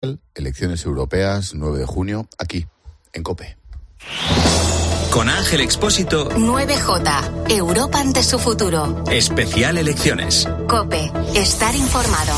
Elecciones europeas, 9 de junio, aquí, en COPE. Con Ángel Expósito. 9J, Europa ante su futuro. Especial Elecciones. COPE, estar informado.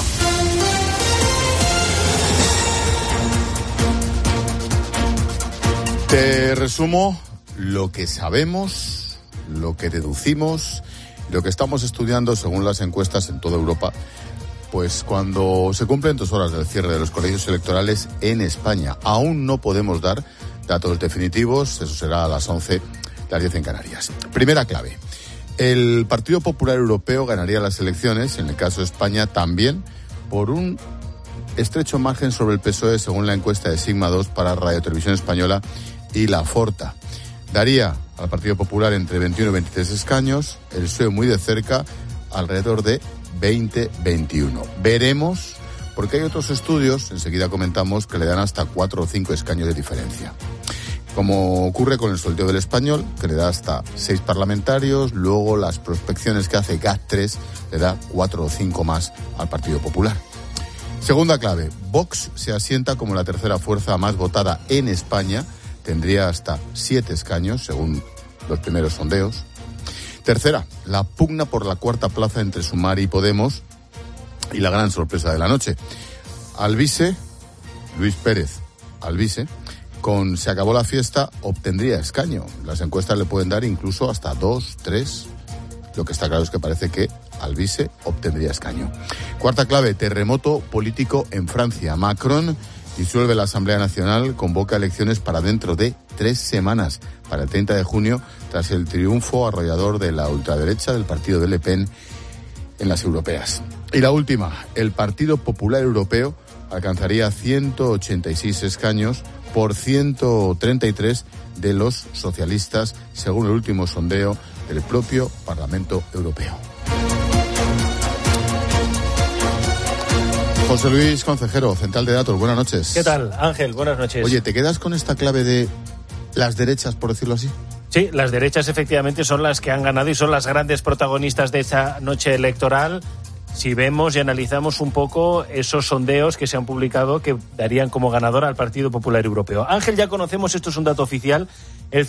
Te resumo lo que sabemos, lo que deducimos, lo que estamos estudiando según las encuestas en toda Europa. Pues cuando se cumplen 2 horas del cierre de los colegios electorales en España, aún no podemos dar datos definitivos, eso será a las 11, las 10 en Canarias. Primera clave, el Partido Popular Europeo ganaría las elecciones, en el caso de España también, por un estrecho margen sobre el PSOE, según la encuesta de Sigma 2 para Radio Televisión Española y La Forta. Daría al Partido Popular entre 21 y 23 escaños, el PSOE muy de cerca, alrededor de 20-21. Veremos, porque hay otros estudios, enseguida comentamos, que le dan hasta 4 o 5 escaños de diferencia. Como ocurre con el sorteo del Español, que le da hasta 6 parlamentarios, luego las prospecciones que hace GAT3 le da 4 o 5 más al Partido Popular. Segunda clave, Vox se asienta como la tercera fuerza más votada en España, tendría hasta 7 escaños, según los primeros sondeos. Tercera, la pugna por la cuarta plaza entre Sumar y Podemos, y la gran sorpresa de la noche. Alvise, Luis Pérez Alvise, con Se acabó la fiesta, obtendría escaño. Las encuestas le pueden dar incluso hasta 2, 3. Lo que está claro es que parece que Alvise obtendría escaño. Cuarta clave, terremoto político en Francia. Macron disuelve la Asamblea Nacional, convoca elecciones para dentro de 3 semanas, para el 30 de junio, tras el triunfo arrollador de la ultraderecha del partido de Le Pen en las europeas. Y la última, el Partido Popular Europeo alcanzaría 186 escaños por 133 de los socialistas, según el último sondeo del propio Parlamento Europeo. José Luis Concejero, Central de Datos, buenas noches. ¿Qué tal, Ángel? Buenas noches. Oye, ¿te quedas con esta clave de las derechas, por decirlo así? Sí, las derechas efectivamente son las que han ganado y son las grandes protagonistas de esta noche electoral. Si vemos y analizamos un poco esos sondeos que se han publicado que darían como ganador al Partido Popular Europeo. Ángel, ya conocemos, esto es un dato oficial, el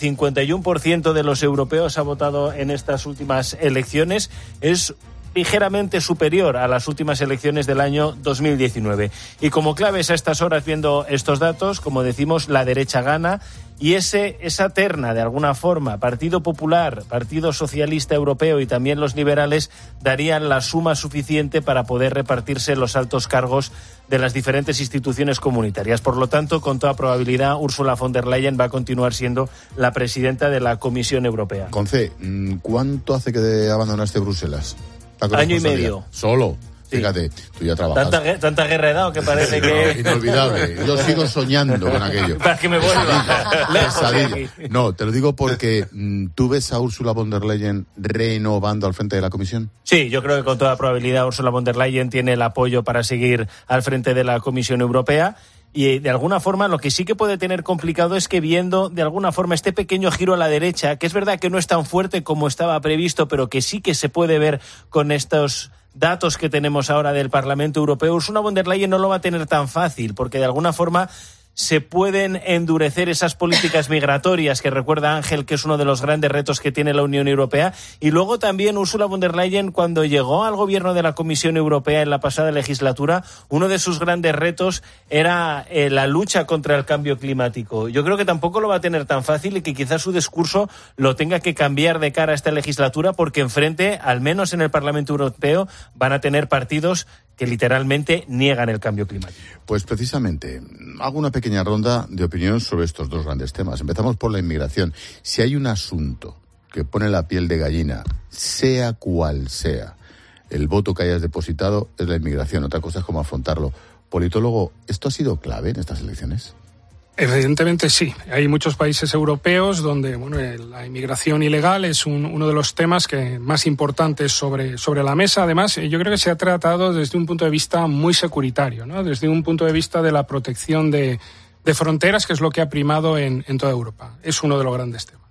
51% de los europeos ha votado en estas últimas elecciones. Es ligeramente superior a las últimas elecciones del año 2019. Y como claves a estas horas, viendo estos datos, como decimos, la derecha gana y esa terna, de alguna forma, Partido Popular, Partido Socialista Europeo y también los liberales, darían la suma suficiente para poder repartirse los altos cargos de las diferentes instituciones comunitarias. Por lo tanto, con toda probabilidad, Ursula von der Leyen va a continuar siendo la presidenta de la Comisión Europea. Conce, ¿cuánto hace que abandonaste Bruselas? Año y medio. Solo. Sí. Fíjate, tú ya trabajas. Tanta guerra he dado que parece que... Inolvidable. Yo sigo soñando con aquello. Para que me vuelva. Pesadilla. No, te lo digo porque tú ves a Ursula von der Leyen renovando al frente de la Comisión. Sí, yo creo que con toda probabilidad Ursula von der Leyen tiene el apoyo para seguir al frente de la Comisión Europea. Y de alguna forma lo que sí que puede tener complicado es que, viendo de alguna forma este pequeño giro a la derecha, que es verdad que no es tan fuerte como estaba previsto, pero que sí que se puede ver con estos datos que tenemos ahora del Parlamento Europeo, Ursula von der Leyen no lo va a tener tan fácil, porque de alguna forma se pueden endurecer esas políticas migratorias, que recuerda Ángel que es uno de los grandes retos que tiene la Unión Europea. Y luego también Ursula von der Leyen, cuando llegó al gobierno de la Comisión Europea en la pasada legislatura, uno de sus grandes retos era la lucha contra el cambio climático. Yo creo que tampoco lo va a tener tan fácil y que quizás su discurso lo tenga que cambiar de cara a esta legislatura, porque enfrente, al menos en el Parlamento Europeo, van a tener partidos que literalmente niegan el cambio climático. Pues precisamente, hago una pequeña ronda de opinión sobre estos dos grandes temas. Empezamos por la inmigración. Si hay un asunto que pone la piel de gallina, sea cual sea el voto que hayas depositado, es la inmigración. Otra cosa es cómo afrontarlo. Politólogo, ¿esto ha sido clave en estas elecciones? Evidentemente sí. Hay muchos países europeos donde la inmigración ilegal es uno de los temas que más importantes sobre la mesa. Además, yo creo que se ha tratado desde un punto de vista muy securitario, ¿no? Desde un punto de vista de la protección de fronteras, que es lo que ha primado en toda Europa. Es uno de los grandes temas.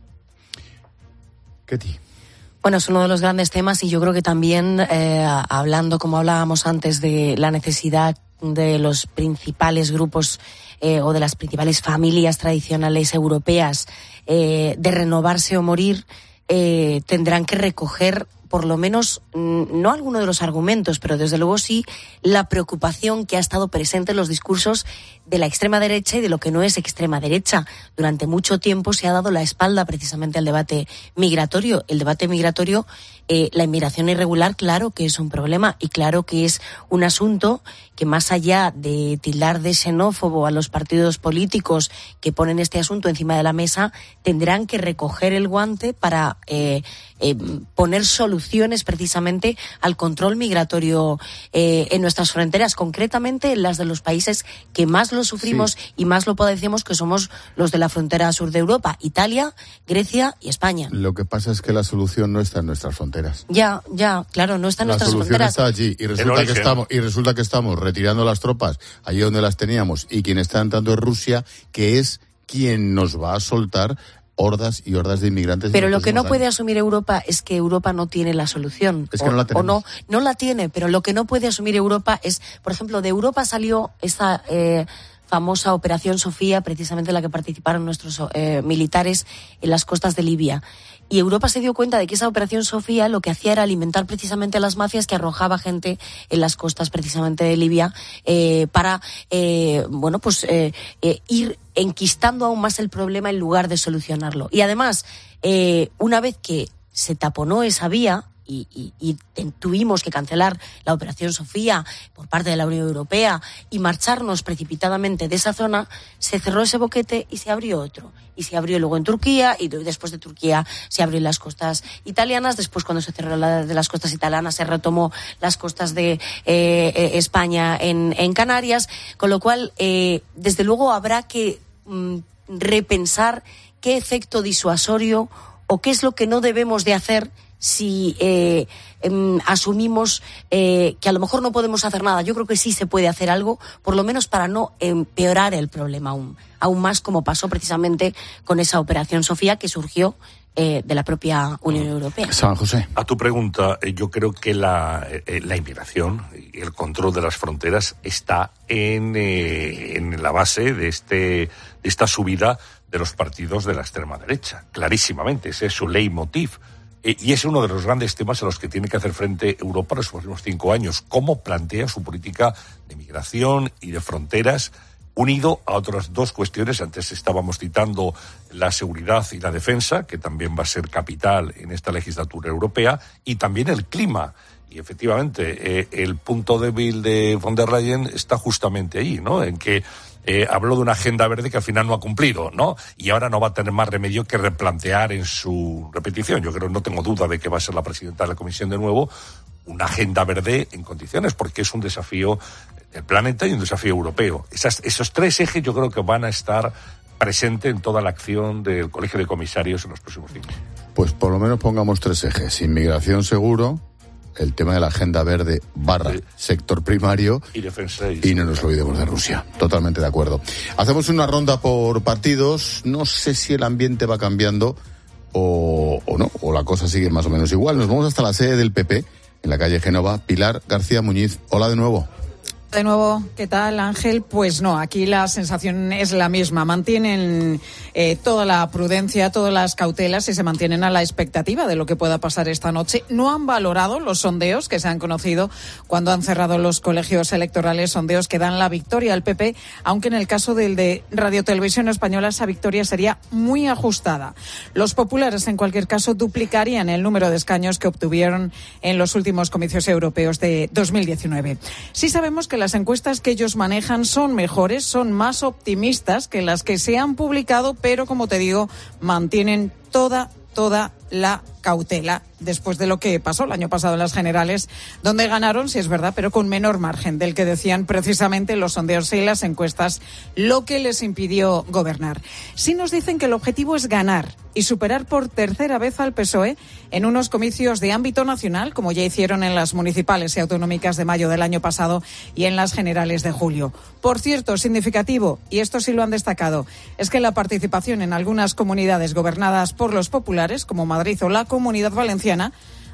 Ketty. Bueno, es uno de los grandes temas y yo creo que también, hablando, como hablábamos antes, de la necesidad de los principales grupos o de las principales familias tradicionales europeas de renovarse o morir, tendrán que recoger por lo menos, no alguno de los argumentos, pero desde luego sí la preocupación que ha estado presente en los discursos de la extrema derecha y de lo que no es extrema derecha. Durante mucho tiempo se ha dado la espalda precisamente al debate migratorio. El debate migratorio, la inmigración irregular, claro que es un problema y claro que es un asunto que, más allá de tildar de xenófobo a los partidos políticos que ponen este asunto encima de la mesa, tendrán que recoger el guante para poner soluciones precisamente al control migratorio en nuestras fronteras, concretamente en las de los países que más lo sufrimos y más lo padecemos, que somos los de la frontera sur de Europa: Italia, Grecia y España. Lo que pasa es que la solución no está en nuestras fronteras. Ya, claro, no está en nuestras fronteras. La solución está allí y resulta que estamos retirando las tropas allí donde las teníamos, y quien está entrando es Rusia, que es quien nos va a soltar hordas y hordas de inmigrantes. Pero lo que no puede asumir Europa es que Europa no tiene la solución. Es que no la tenemos. No la tiene, pero lo que no puede asumir Europa es, por ejemplo, de Europa salió esta famosa Operación Sofía, precisamente en la que participaron nuestros militares en las costas de Libia. Y Europa se dio cuenta de que esa Operación Sofía lo que hacía era alimentar precisamente a las mafias que arrojaba gente en las costas precisamente de Libia para ir enquistando aún más el problema en lugar de solucionarlo. Y además, una vez que se taponó esa vía y tuvimos que cancelar la Operación Sofía por parte de la Unión Europea y marcharnos precipitadamente de esa zona, se cerró ese boquete y se abrió otro. Y se abrió luego en Turquía, y después de Turquía se abrió en las costas italianas. Después, cuando se cerró la de las costas italianas, se retomó las costas de España en Canarias. Con lo cual, desde luego, habrá que repensar qué efecto disuasorio o qué es lo que no debemos de hacer si asumimos que a lo mejor no podemos hacer nada. Yo creo que sí se puede hacer algo, por lo menos para no empeorar el problema aún más, como pasó precisamente con esa Operación Sofía que surgió de la propia Unión Europea. San José. A tu pregunta, yo creo que la inmigración y el control de las fronteras está en la base de esta subida de los partidos de la extrema derecha. Clarísimamente, ese es su leitmotiv. Y es uno de los grandes temas a los que tiene que hacer frente Europa en los próximos 5 años. ¿Cómo plantea su política de migración y de fronteras, unido a otras dos cuestiones? Antes estábamos citando la seguridad y la defensa, que también va a ser capital en esta legislatura europea, y también el clima. Y efectivamente, el punto débil de von der Leyen está justamente ahí, ¿no? En que habló de una agenda verde que al final no ha cumplido, ¿no? Y ahora no va a tener más remedio que replantear en su repetición. Yo creo, no tengo duda de que va a ser la presidenta de la Comisión de nuevo, una agenda verde en condiciones, porque es un desafío del planeta y un desafío europeo. Esos tres ejes yo creo que van a estar presentes en toda la acción del Colegio de Comisarios en los próximos 5 años. Pues por lo menos pongamos 3 ejes: inmigración seguro, el tema de la agenda verde / sector primario y defensa y no nos olvidemos de Rusia. Totalmente de acuerdo. Hacemos una ronda por partidos. No sé si el ambiente va cambiando o no, o la cosa sigue más o menos igual. Nos vamos hasta la sede del PP, en la calle Génova. Pilar García Muñiz, hola de nuevo. De nuevo, ¿qué tal, Ángel? Pues no, aquí la sensación es la misma. Mantienen toda la prudencia, todas las cautelas y se mantienen a la expectativa de lo que pueda pasar esta noche. No han valorado los sondeos que se han conocido cuando han cerrado los colegios electorales, sondeos que dan la victoria al PP, aunque en el caso del de Radio Televisión Española esa victoria sería muy ajustada. Los populares, en cualquier caso, duplicarían el número de escaños que obtuvieron en los últimos comicios europeos de 2019. Sí sabemos que las encuestas que ellos manejan son mejores, son más optimistas que las que se han publicado, pero como te digo, mantienen toda la cautela después de lo que pasó el año pasado en las generales, donde ganaron, sí es verdad, pero con menor margen del que decían precisamente los sondeos y las encuestas, lo que les impidió gobernar. Sí nos dicen que el objetivo es ganar y superar por tercera vez al PSOE en unos comicios de ámbito nacional, como ya hicieron en las municipales y autonómicas de mayo del año pasado y en las generales de julio. Por cierto, significativo, y esto sí lo han destacado, es que la participación en algunas comunidades gobernadas por los populares, como Madrid o la Comunidad Valenciana,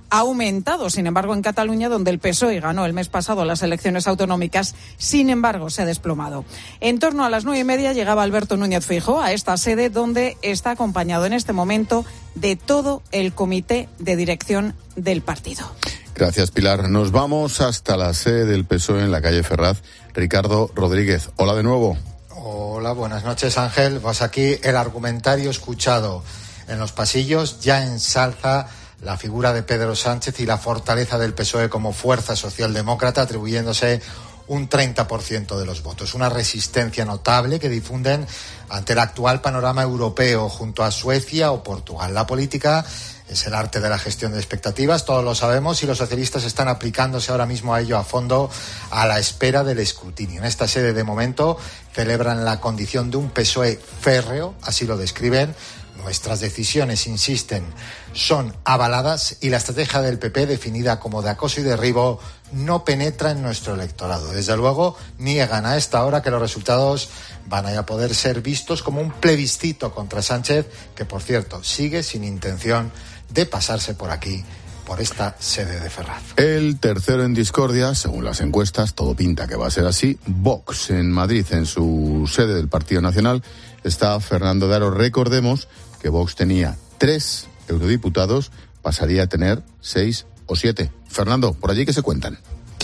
ha aumentado. Sin embargo, en Cataluña, donde el PSOE ganó el mes pasado las elecciones autonómicas, sin embargo, se ha desplomado. En torno a las 9:30 llegaba Alberto Núñez Feijóo a esta sede, donde está acompañado en este momento de todo el comité de dirección del partido. Gracias, Pilar. Nos vamos hasta la sede del PSOE en la calle Ferraz. Ricardo Rodríguez, hola de nuevo. Hola, buenas noches, Ángel. Pues aquí el argumentario escuchado en los pasillos ya ensalza la figura de Pedro Sánchez y la fortaleza del PSOE como fuerza socialdemócrata, atribuyéndose un 30% de los votos. Una resistencia notable que difunden ante el actual panorama europeo junto a Suecia o Portugal. La política es el arte de la gestión de expectativas, todos lo sabemos, y los socialistas están aplicándose ahora mismo a ello a fondo, a la espera del escrutinio. En esta sede, de momento, celebran la condición de un PSOE férreo, así lo describen. Nuestras decisiones, insisten, son avaladas y la estrategia del PP, definida como de acoso y derribo, no penetra en nuestro electorado. Desde luego, niegan a esta hora que los resultados van a poder ser vistos como un plebiscito contra Sánchez, que, por cierto, sigue sin intención de pasarse por aquí, por esta sede de Ferraz. El tercero en discordia, según las encuestas, todo pinta que va a ser así. Vox, en Madrid, en su sede del Partido Nacional, está Fernando de Aro. Recordemos que Vox tenía 3 eurodiputados, pasaría a tener 6 o 7. Fernando, ¿por allí qué se cuentan?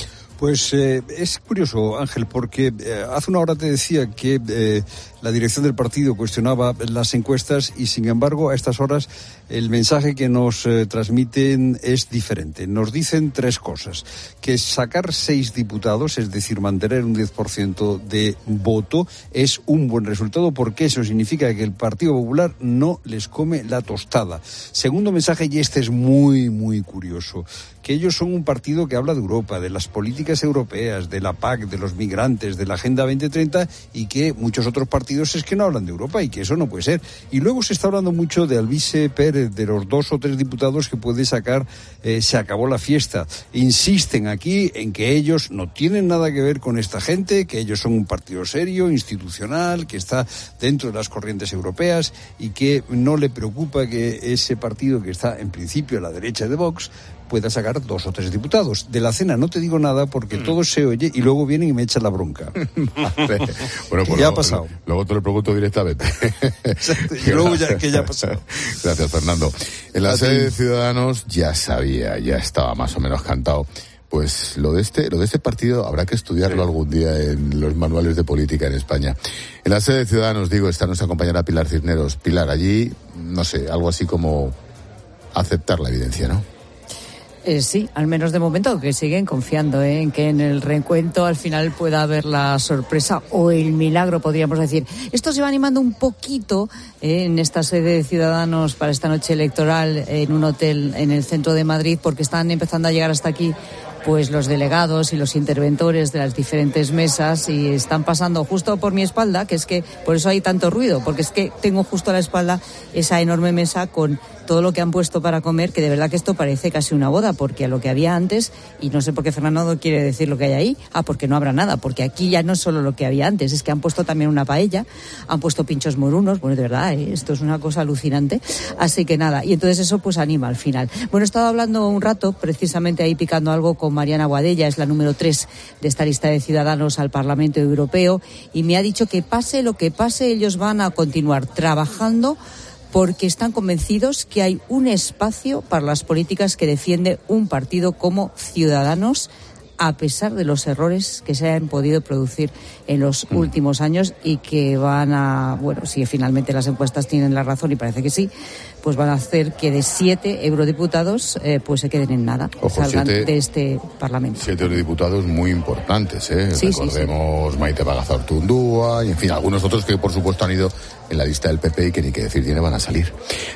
Pues es curioso, Ángel, porque hace una hora te decía que la dirección del partido cuestionaba las encuestas y, sin embargo, a estas horas el mensaje que nos transmiten es diferente. Nos dicen 3 cosas. Que sacar 6 diputados, es decir, mantener un 10% de voto, es un buen resultado porque eso significa que el Partido Popular no les come la tostada. Segundo mensaje, y este es muy, muy curioso, que ellos son un partido que habla de Europa, de las políticas europeas, de la PAC, de los migrantes, de la Agenda 2030, y que muchos otros partidos es que no hablan de Europa y que eso no puede ser. Y luego se está hablando mucho de Alvise Pérez, de los 2 o 3 diputados que puede sacar, se acabó la fiesta. Insisten aquí en que ellos no tienen nada que ver con esta gente, que ellos son un partido serio, institucional, que está dentro de las corrientes europeas y que no le preocupa que ese partido que está en principio a la derecha de Vox pueda sacar 2 o 3 diputados. De la cena no te digo nada porque todo se oye y luego vienen y me echan la bronca. Vale. Bueno, pues ya ha pasado. Luego te lo pregunto directamente. Exacto. Y luego que ya ha pasado. Gracias, Fernando. En la sede de Ciudadanos ya estaba más o menos cantado. Pues lo de este partido habrá que estudiarlo algún día en los manuales de política en España. En la sede de Ciudadanos, está nuestra compañera Pilar Cisneros. Pilar, allí, no sé, algo así como aceptar la evidencia, ¿no? Sí, al menos de momento, que siguen confiando en que en el reencuentro al final pueda haber la sorpresa o el milagro, podríamos decir. Esto se va animando un poquito en esta sede de Ciudadanos para esta noche electoral en un hotel en el centro de Madrid, porque están empezando a llegar hasta aquí pues los delegados y los interventores de las diferentes mesas y están pasando justo por mi espalda, que es que por eso hay tanto ruido, porque es que tengo justo a la espalda esa enorme mesa con todo lo que han puesto para comer, que de verdad que esto parece casi una boda, porque a lo que había antes, y no sé por qué Fernando no quiere decir lo que hay ahí, porque no habrá nada, porque aquí ya no es solo lo que había antes, es que han puesto también una paella, han puesto pinchos morunos, bueno, de verdad, esto es una cosa alucinante, así que nada, y entonces eso pues anima al final. Bueno, he estado hablando un rato, precisamente ahí picando algo con Mariana Guadella, es la número 3 de esta lista de Ciudadanos al Parlamento Europeo, y me ha dicho que pase lo que pase, ellos van a continuar trabajando porque están convencidos que hay un espacio para las políticas que defiende un partido como Ciudadanos, a pesar de los errores que se han podido producir en los últimos años y que van a, bueno, si finalmente las encuestas tienen la razón, y parece que sí, pues van a hacer que de 7 eurodiputados pues se queden en nada, salgan de este Parlamento. 7 eurodiputados muy importantes, Sí, recordemos, sí. Maite Pagazaurtundúa y, en fin, algunos otros que, por supuesto, han ido en la lista del PP y que ni que decir tiene van a salir.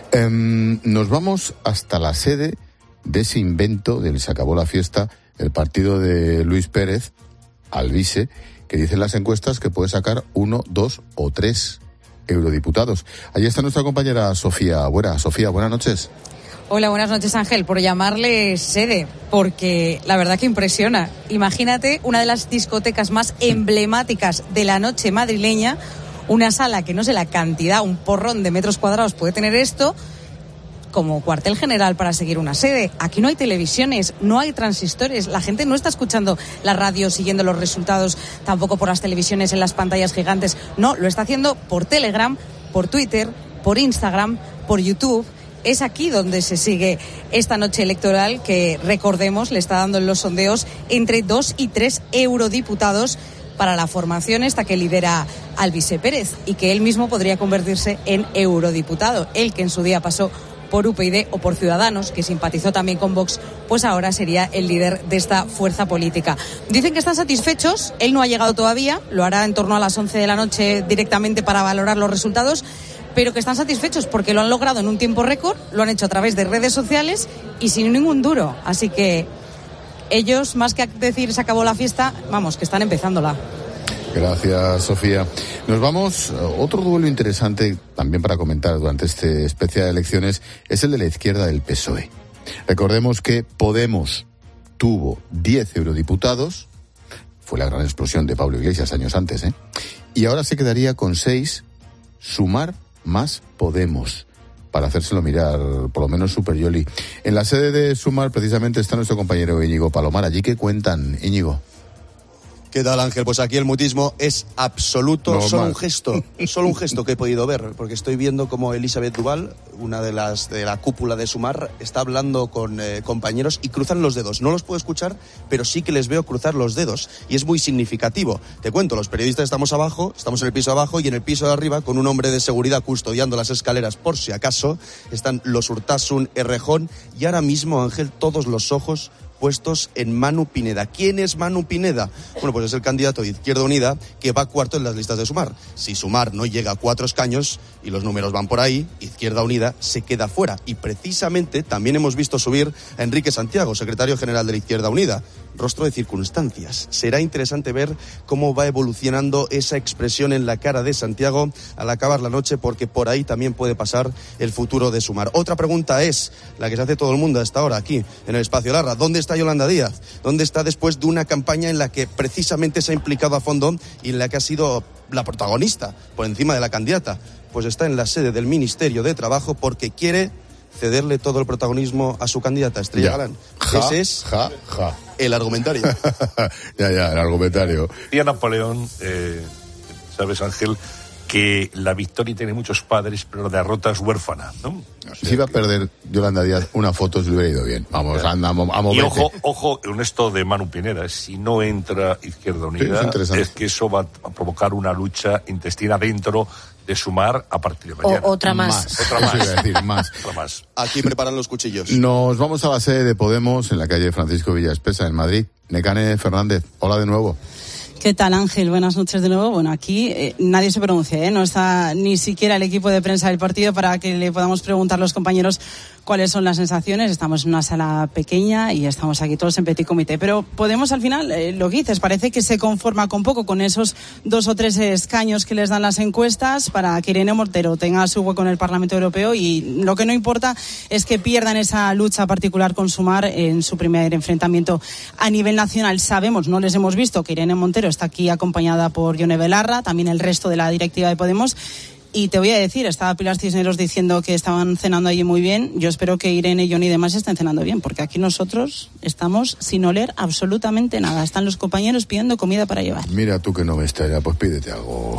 Nos vamos hasta la sede de ese invento del se acabó la fiesta, el partido de Luis Pérez, Alvise, que dicen las encuestas que puede sacar 1, 2 o 3 eurodiputados. Allí está nuestra compañera Sofía Buera. Sofía, buenas noches. Hola, buenas noches, Ángel, por llamarle sede, porque la verdad que impresiona. Imagínate una de las discotecas más emblemáticas de la noche madrileña, una sala que no sé la cantidad, un porrón de metros cuadrados puede tener esto, como cuartel general para seguir una sede. Aquí no hay televisiones, no hay transistores, la gente no está escuchando la radio, siguiendo los resultados, tampoco por las televisiones en las pantallas gigantes. No, lo está haciendo por Telegram, por Twitter, por Instagram, por YouTube. Es aquí donde se sigue esta noche electoral que, recordemos, le está dando en los sondeos entre 2 y 3 eurodiputados para la formación esta que lidera Alvise Pérez y que él mismo podría convertirse en eurodiputado. Él que en su día pasó por UPyD o por Ciudadanos, que simpatizó también con Vox, pues ahora sería el líder de esta fuerza política. Dicen que están satisfechos, él no ha llegado todavía, lo hará en torno a las 11 de la noche directamente para valorar los resultados, pero que están satisfechos porque lo han logrado en un tiempo récord, lo han hecho a través de redes sociales y sin ningún duro. Así que ellos, más que decir se acabó la fiesta, vamos, que están empezándola. Gracias, Sofía. Nos vamos. Otro duelo interesante también para comentar durante este especial de elecciones es el de la izquierda del PSOE. Recordemos que Podemos tuvo 10 eurodiputados, fue la gran explosión de Pablo Iglesias años antes, y ahora se quedaría con 6, Sumar más Podemos, para hacérselo mirar, por lo menos Super Yoli. En la sede de Sumar precisamente está nuestro compañero Íñigo Palomar. Allí, ¿qué cuentan, Íñigo? ¿Qué tal, Ángel? Pues aquí el mutismo es absoluto, Normal. solo un gesto que he podido ver, porque estoy viendo como Elisabeth Duval, una de la cúpula de Sumar, está hablando con compañeros y cruzan los dedos. No los puedo escuchar, pero sí que les veo cruzar los dedos y es muy significativo. Te cuento, los periodistas estamos abajo, estamos en el piso abajo y en el piso de arriba, con un hombre de seguridad custodiando las escaleras por si acaso, están los Urtasun, Errejón y ahora mismo, Ángel, todos los ojos puestos en Manu Pineda. ¿Quién es Manu Pineda? Bueno, pues es el candidato de Izquierda Unida que va cuarto en las listas de Sumar. Si Sumar no llega a 4 escaños, y los números van por ahí, Izquierda Unida se queda fuera. Y precisamente también hemos visto subir a Enrique Santiago, secretario general de la Izquierda Unida. Rostro de circunstancias. Será interesante ver cómo va evolucionando esa expresión en la cara de Santiago al acabar la noche, porque por ahí también puede pasar el futuro de Sumar. Otra pregunta es la que se hace todo el mundo hasta ahora aquí en el Espacio Larra. ¿Dónde está Yolanda Díaz? ¿Dónde está después de una campaña en la que precisamente se ha implicado a fondo y en la que ha sido la protagonista por encima de la candidata? Pues está en la sede del Ministerio de Trabajo porque quiere cederle todo el protagonismo a su candidata, Estrella Galán. Ese es el argumentario. el argumentario. Y a Napoleón, sabes, Ángel, que la victoria tiene muchos padres, pero la derrota es huérfana, ¿no? Si iba a perder Yolanda Díaz una foto, se le hubiera ido bien. Vamos, anda, y ojo, en esto de Manu Pineda, si no entra Izquierda Unida, es que eso va a provocar una lucha intestina dentro de Sumar a partir de mañana. Otra más. Otra más. Eso iba a decir, más. Otra más. Aquí preparan los cuchillos. Nos vamos a la sede de Podemos, en la calle Francisco Villaespesa, en Madrid. Nekane Fernández, hola de nuevo. ¿Qué tal, Ángel? Buenas noches de nuevo. Bueno, aquí nadie se pronuncia, no está ni siquiera el equipo de prensa del partido para que le podamos preguntar a los compañeros cuáles son las sensaciones. Estamos en una sala pequeña y estamos aquí todos en petit comité. Pero Podemos, al final, lo que dices, parece que se conforma con poco, con esos 2 o 3 escaños que les dan las encuestas para que Irene Montero tenga su hueco en el Parlamento Europeo, y lo que no importa es que pierdan esa lucha particular con Sumar en su primer enfrentamiento a nivel nacional. Sabemos, no les hemos visto, que Irene Montero está aquí acompañada por Yone Belarra, también el resto de la directiva de Podemos. Y te voy a decir, estaba Pilar Cisneros diciendo que estaban cenando allí muy bien. Yo espero que Irene, Yone y demás estén cenando bien, porque aquí nosotros estamos sin oler absolutamente nada. Están los compañeros pidiendo comida para llevar. Mira tú que no me estalla, pues pídete algo.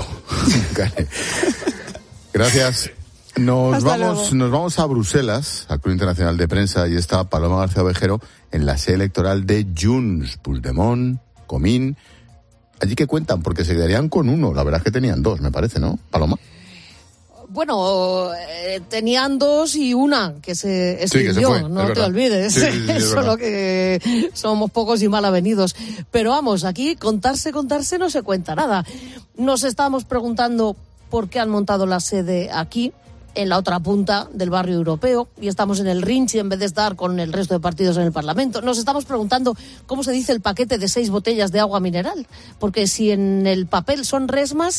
Gracias. Nos vamos a Bruselas, al Club Internacional de Prensa, y está Paloma García Ovejero en la sede electoral de Junts, Puigdemont, Comín. Allí que cuentan, porque se quedarían con uno. La verdad es que tenían 2, me parece, ¿no, Paloma? Bueno, tenían 2 y una que se extinguió, sí, que se fue, no te olvides. Sí, solo que somos pocos y mal avenidos. Pero vamos, aquí contarse no se cuenta nada. Nos estábamos preguntando por qué han montado la sede aquí, en la otra punta del barrio europeo, y estamos en el Rinchi en vez de estar con el resto de partidos en el Parlamento. Nos estamos preguntando cómo se dice el paquete de 6 botellas de agua mineral, porque si en el papel son resmas,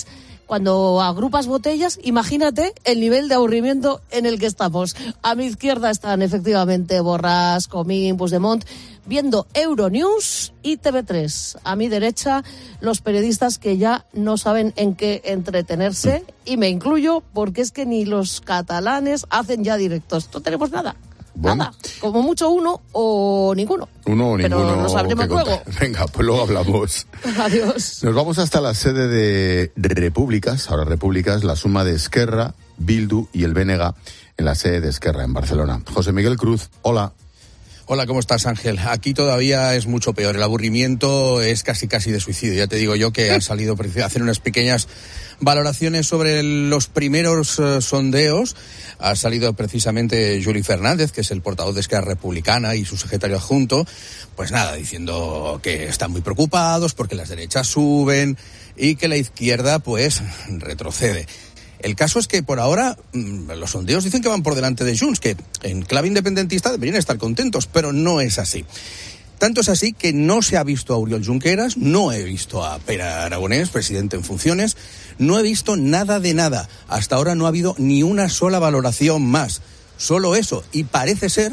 Cuando agrupas botellas, imagínate el nivel de aburrimiento en el que estamos. A mi izquierda están efectivamente Borràs, Comín, Puigdemont, viendo Euronews y TV3. A mi derecha, los periodistas que ya no saben en qué entretenerse, y me incluyo porque es que ni los catalanes hacen ya directos. No tenemos nada. Bueno. Nada. Como mucho uno o ninguno. Uno o ninguno. Pero nos sabremos luego. Venga, pues luego hablamos. Adiós. Nos vamos hasta la sede de Repúblicas, ahora Repúblicas, la suma de Esquerra, Bildu y el BNG en la sede de Esquerra en Barcelona. José Miguel Cruz, hola. Hola, ¿cómo estás, Ángel? Aquí todavía es mucho peor. El aburrimiento es casi de suicidio. Ya te digo yo que han salido a hacer unas pequeñas valoraciones sobre los primeros sondeos. Ha salido precisamente Juli Fernández, que es el portavoz de Esquerra Republicana y su secretario adjunto, pues nada, diciendo que están muy preocupados porque las derechas suben y que la izquierda pues retrocede. El caso es que por ahora los sondeos dicen que van por delante de Junts, que en clave independentista deberían estar contentos, pero no es así. Tanto es así que no se ha visto a Oriol Junqueras, no he visto a Pere Aragonès, presidente en funciones, no he visto nada de nada. Hasta ahora no ha habido ni una sola valoración más. Solo eso. Y parece ser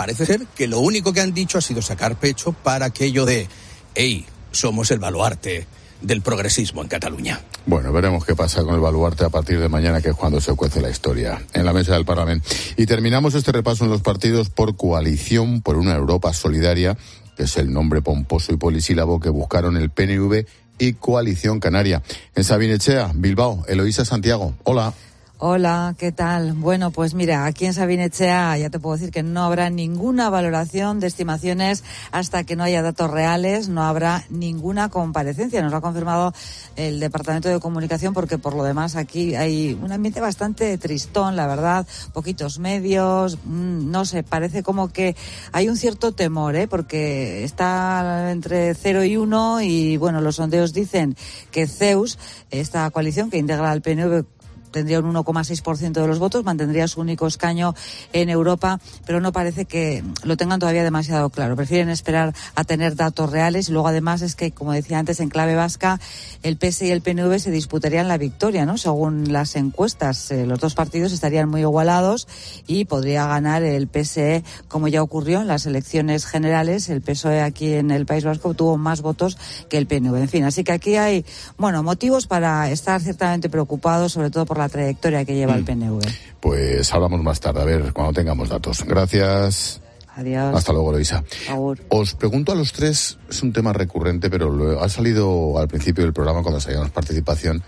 que lo único que han dicho ha sido sacar pecho para aquello de «Ey, somos el baluarte del progresismo en Cataluña». Bueno, veremos qué pasa con el baluarte a partir de mañana, que es cuando se cuece la historia en la mesa del Parlamento. Y terminamos este repaso en los partidos por Coalición por una Europa Solidaria, que es el nombre pomposo y polisílabo que buscaron el PNV y Coalición Canaria. En Sabin-Etxea, Bilbao, Eloísa Santiago, hola. Hola, ¿qué tal? Bueno, pues mira, aquí en Sabin-Etxea ya te puedo decir que no habrá ninguna valoración de estimaciones hasta que no haya datos reales, no habrá ninguna comparecencia. Nos lo ha confirmado el Departamento de Comunicación, porque por lo demás aquí hay un ambiente bastante tristón, la verdad, poquitos medios, no sé, parece como que hay un cierto temor, porque está entre 0 y 1 y bueno, los sondeos dicen que CEUS, esta coalición que integra al PNV, tendría un 1,6% de los votos, mantendría su único escaño en Europa, pero no parece que lo tengan todavía demasiado claro. Prefieren esperar a tener datos reales, y luego además es que, como decía antes, en clave vasca, el PSE y el PNV se disputarían la victoria, ¿no? Según las encuestas, los dos partidos estarían muy igualados y podría ganar el PSE, como ya ocurrió en las elecciones generales. El PSOE aquí en el País Vasco tuvo más votos que el PNV. En fin, así que aquí hay, bueno, motivos para estar ciertamente preocupados, sobre todo por la trayectoria que lleva el PNV. Pues hablamos más tarde, a ver, cuando tengamos datos. Gracias. Adiós. Hasta luego, Eloísa. Agur. Os pregunto a los tres, es un tema recurrente, pero ha salido al principio del programa cuando salíamos participación.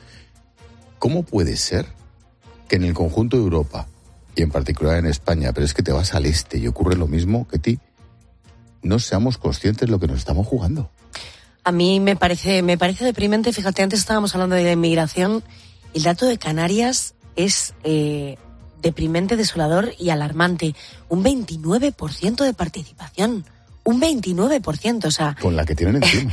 ¿Cómo puede ser que en el conjunto de Europa, y en particular en España, pero es que te vas al este y ocurre lo mismo que a ti, no seamos conscientes de lo que nos estamos jugando? A mí me parece deprimente. Fíjate, antes estábamos hablando de la inmigración. El dato de Canarias es deprimente, desolador y alarmante. Un 29% de participación. Un 29%, o sea... Con la que tienen encima.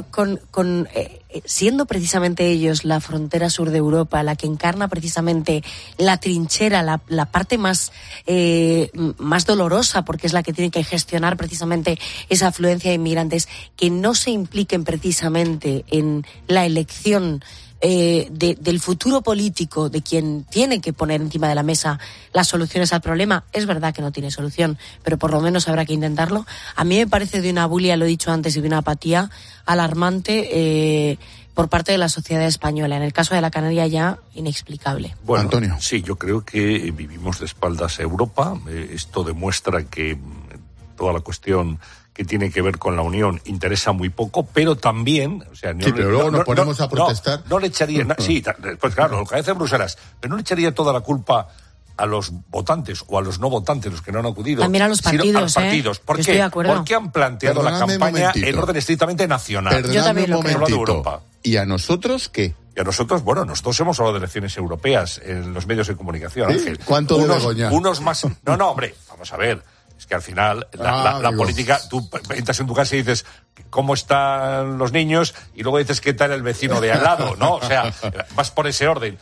Siendo precisamente ellos la frontera sur de Europa, la que encarna precisamente la trinchera, la parte más dolorosa, porque es la que tiene que gestionar precisamente esa afluencia de inmigrantes, que no se impliquen precisamente en la elección del futuro político de quien tiene que poner encima de la mesa las soluciones al problema. Es verdad que no tiene solución, pero por lo menos habrá que intentarlo. A mí me parece de una bulia, lo he dicho antes, y de una apatía alarmante por parte de la sociedad española. En el caso de la Canaria ya inexplicable. Bueno, Antonio. Sí, yo creo que vivimos de espaldas a Europa. Esto demuestra que toda la cuestión que tiene que ver con la Unión interesa muy poco, pero también... O sea, sí, pero luego nos ponemos a protestar. No le echaría... sí, pues claro, lo que hace Bruselas, pero no le echaría toda la culpa a los votantes o a los no votantes, los que no han acudido. También a los partidos, a los partidos. ¿Por qué? Porque han planteado la campaña en orden estrictamente nacional. Yo también lo creo. De Europa. ¿Y a nosotros qué? Y a nosotros, bueno, nosotros hemos hablado de elecciones europeas en los medios de comunicación, ¿Sí? Ángel. ¿Cuánto de Begoña? Unos más... No, hombre, vamos a ver. Es que al final la política, tú entras en tu casa y dices cómo están los niños y luego dices qué tal el vecino de al lado, ¿no? O sea, vas por ese orden.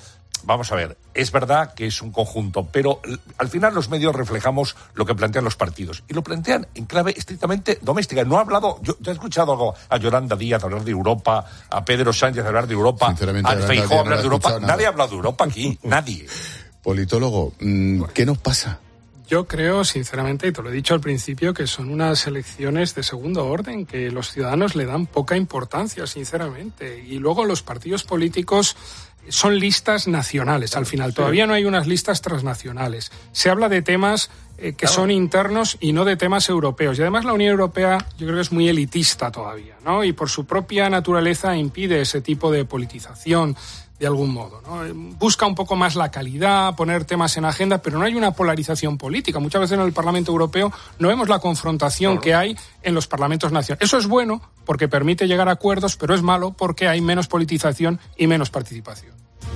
vamos a ver, es verdad que es un conjunto, pero al final los medios reflejamos lo que plantean los partidos y lo plantean en clave estrictamente doméstica. No ha hablado, yo he escuchado a Yolanda Díaz hablar de Europa, a Pedro Sánchez hablar de Europa, a Feijóo hablar de Europa. Nadie ha hablado de Europa aquí, nadie. Politólogo, ¿qué nos pasa? Yo creo, sinceramente, y te lo he dicho al principio, que son unas elecciones de segundo orden, que los ciudadanos le dan poca importancia, sinceramente. Y luego los partidos políticos son listas nacionales, al final. Todavía no hay unas listas transnacionales. Se habla de temas que son internos y no de temas europeos. Y además la Unión Europea yo creo que es muy elitista todavía, ¿no? Y por su propia naturaleza impide ese tipo de politización, de algún modo, ¿no? Busca un poco más la calidad, poner temas en agenda, pero no hay una polarización política. Muchas veces en el Parlamento Europeo no vemos la confrontación que hay en los parlamentos nacionales. Eso es bueno porque permite llegar a acuerdos, pero es malo porque hay menos politización y menos participación.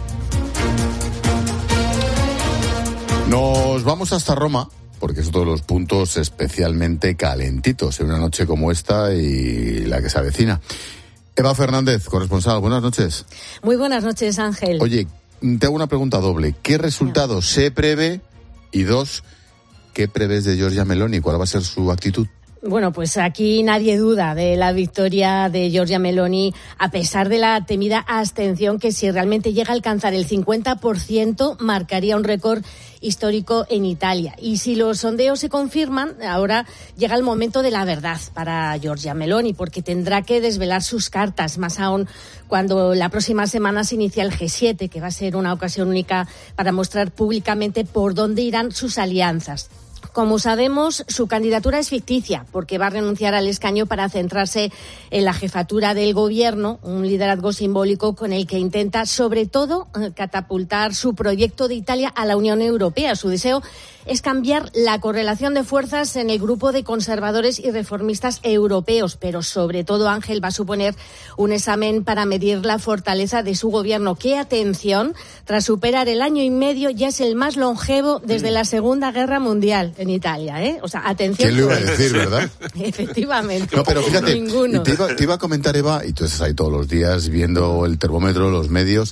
Nos vamos hasta Roma, porque es otro de los puntos especialmente calentitos en una noche como esta y la que se avecina. Eva Fernández, corresponsal, buenas noches. Muy buenas noches, Ángel. Oye, te hago una pregunta doble. ¿Qué resultado se prevé? Y dos, ¿qué prevés de Giorgia Meloni? ¿Cuál va a ser su actitud? Bueno, pues aquí nadie duda de la victoria de Giorgia Meloni, a pesar de la temida abstención, que si realmente llega a alcanzar el 50%, marcaría un récord histórico en Italia. Y si los sondeos se confirman, ahora llega el momento de la verdad para Giorgia Meloni, porque tendrá que desvelar sus cartas, más aún cuando la próxima semana se inicia el G7, que va a ser una ocasión única para mostrar públicamente por dónde irán sus alianzas. Como sabemos, su candidatura es ficticia porque va a renunciar al escaño para centrarse en la jefatura del gobierno, un liderazgo simbólico con el que intenta, sobre todo, catapultar su proyecto de Italia a la Unión Europea. Su deseo es cambiar la correlación de fuerzas en el grupo de conservadores y reformistas europeos, pero sobre todo, Ángel, va a suponer un examen para medir la fortaleza de su gobierno, que, atención, tras superar el año y medio, ya es el más longevo desde la Segunda Guerra Mundial en Italia, ¿eh? O sea, atención. ¿Quién lo iba a decir, verdad? Efectivamente. No, pero fíjate, ninguno. Te iba a comentar, Eva, y tú estás ahí todos los días viendo el termómetro, los medios.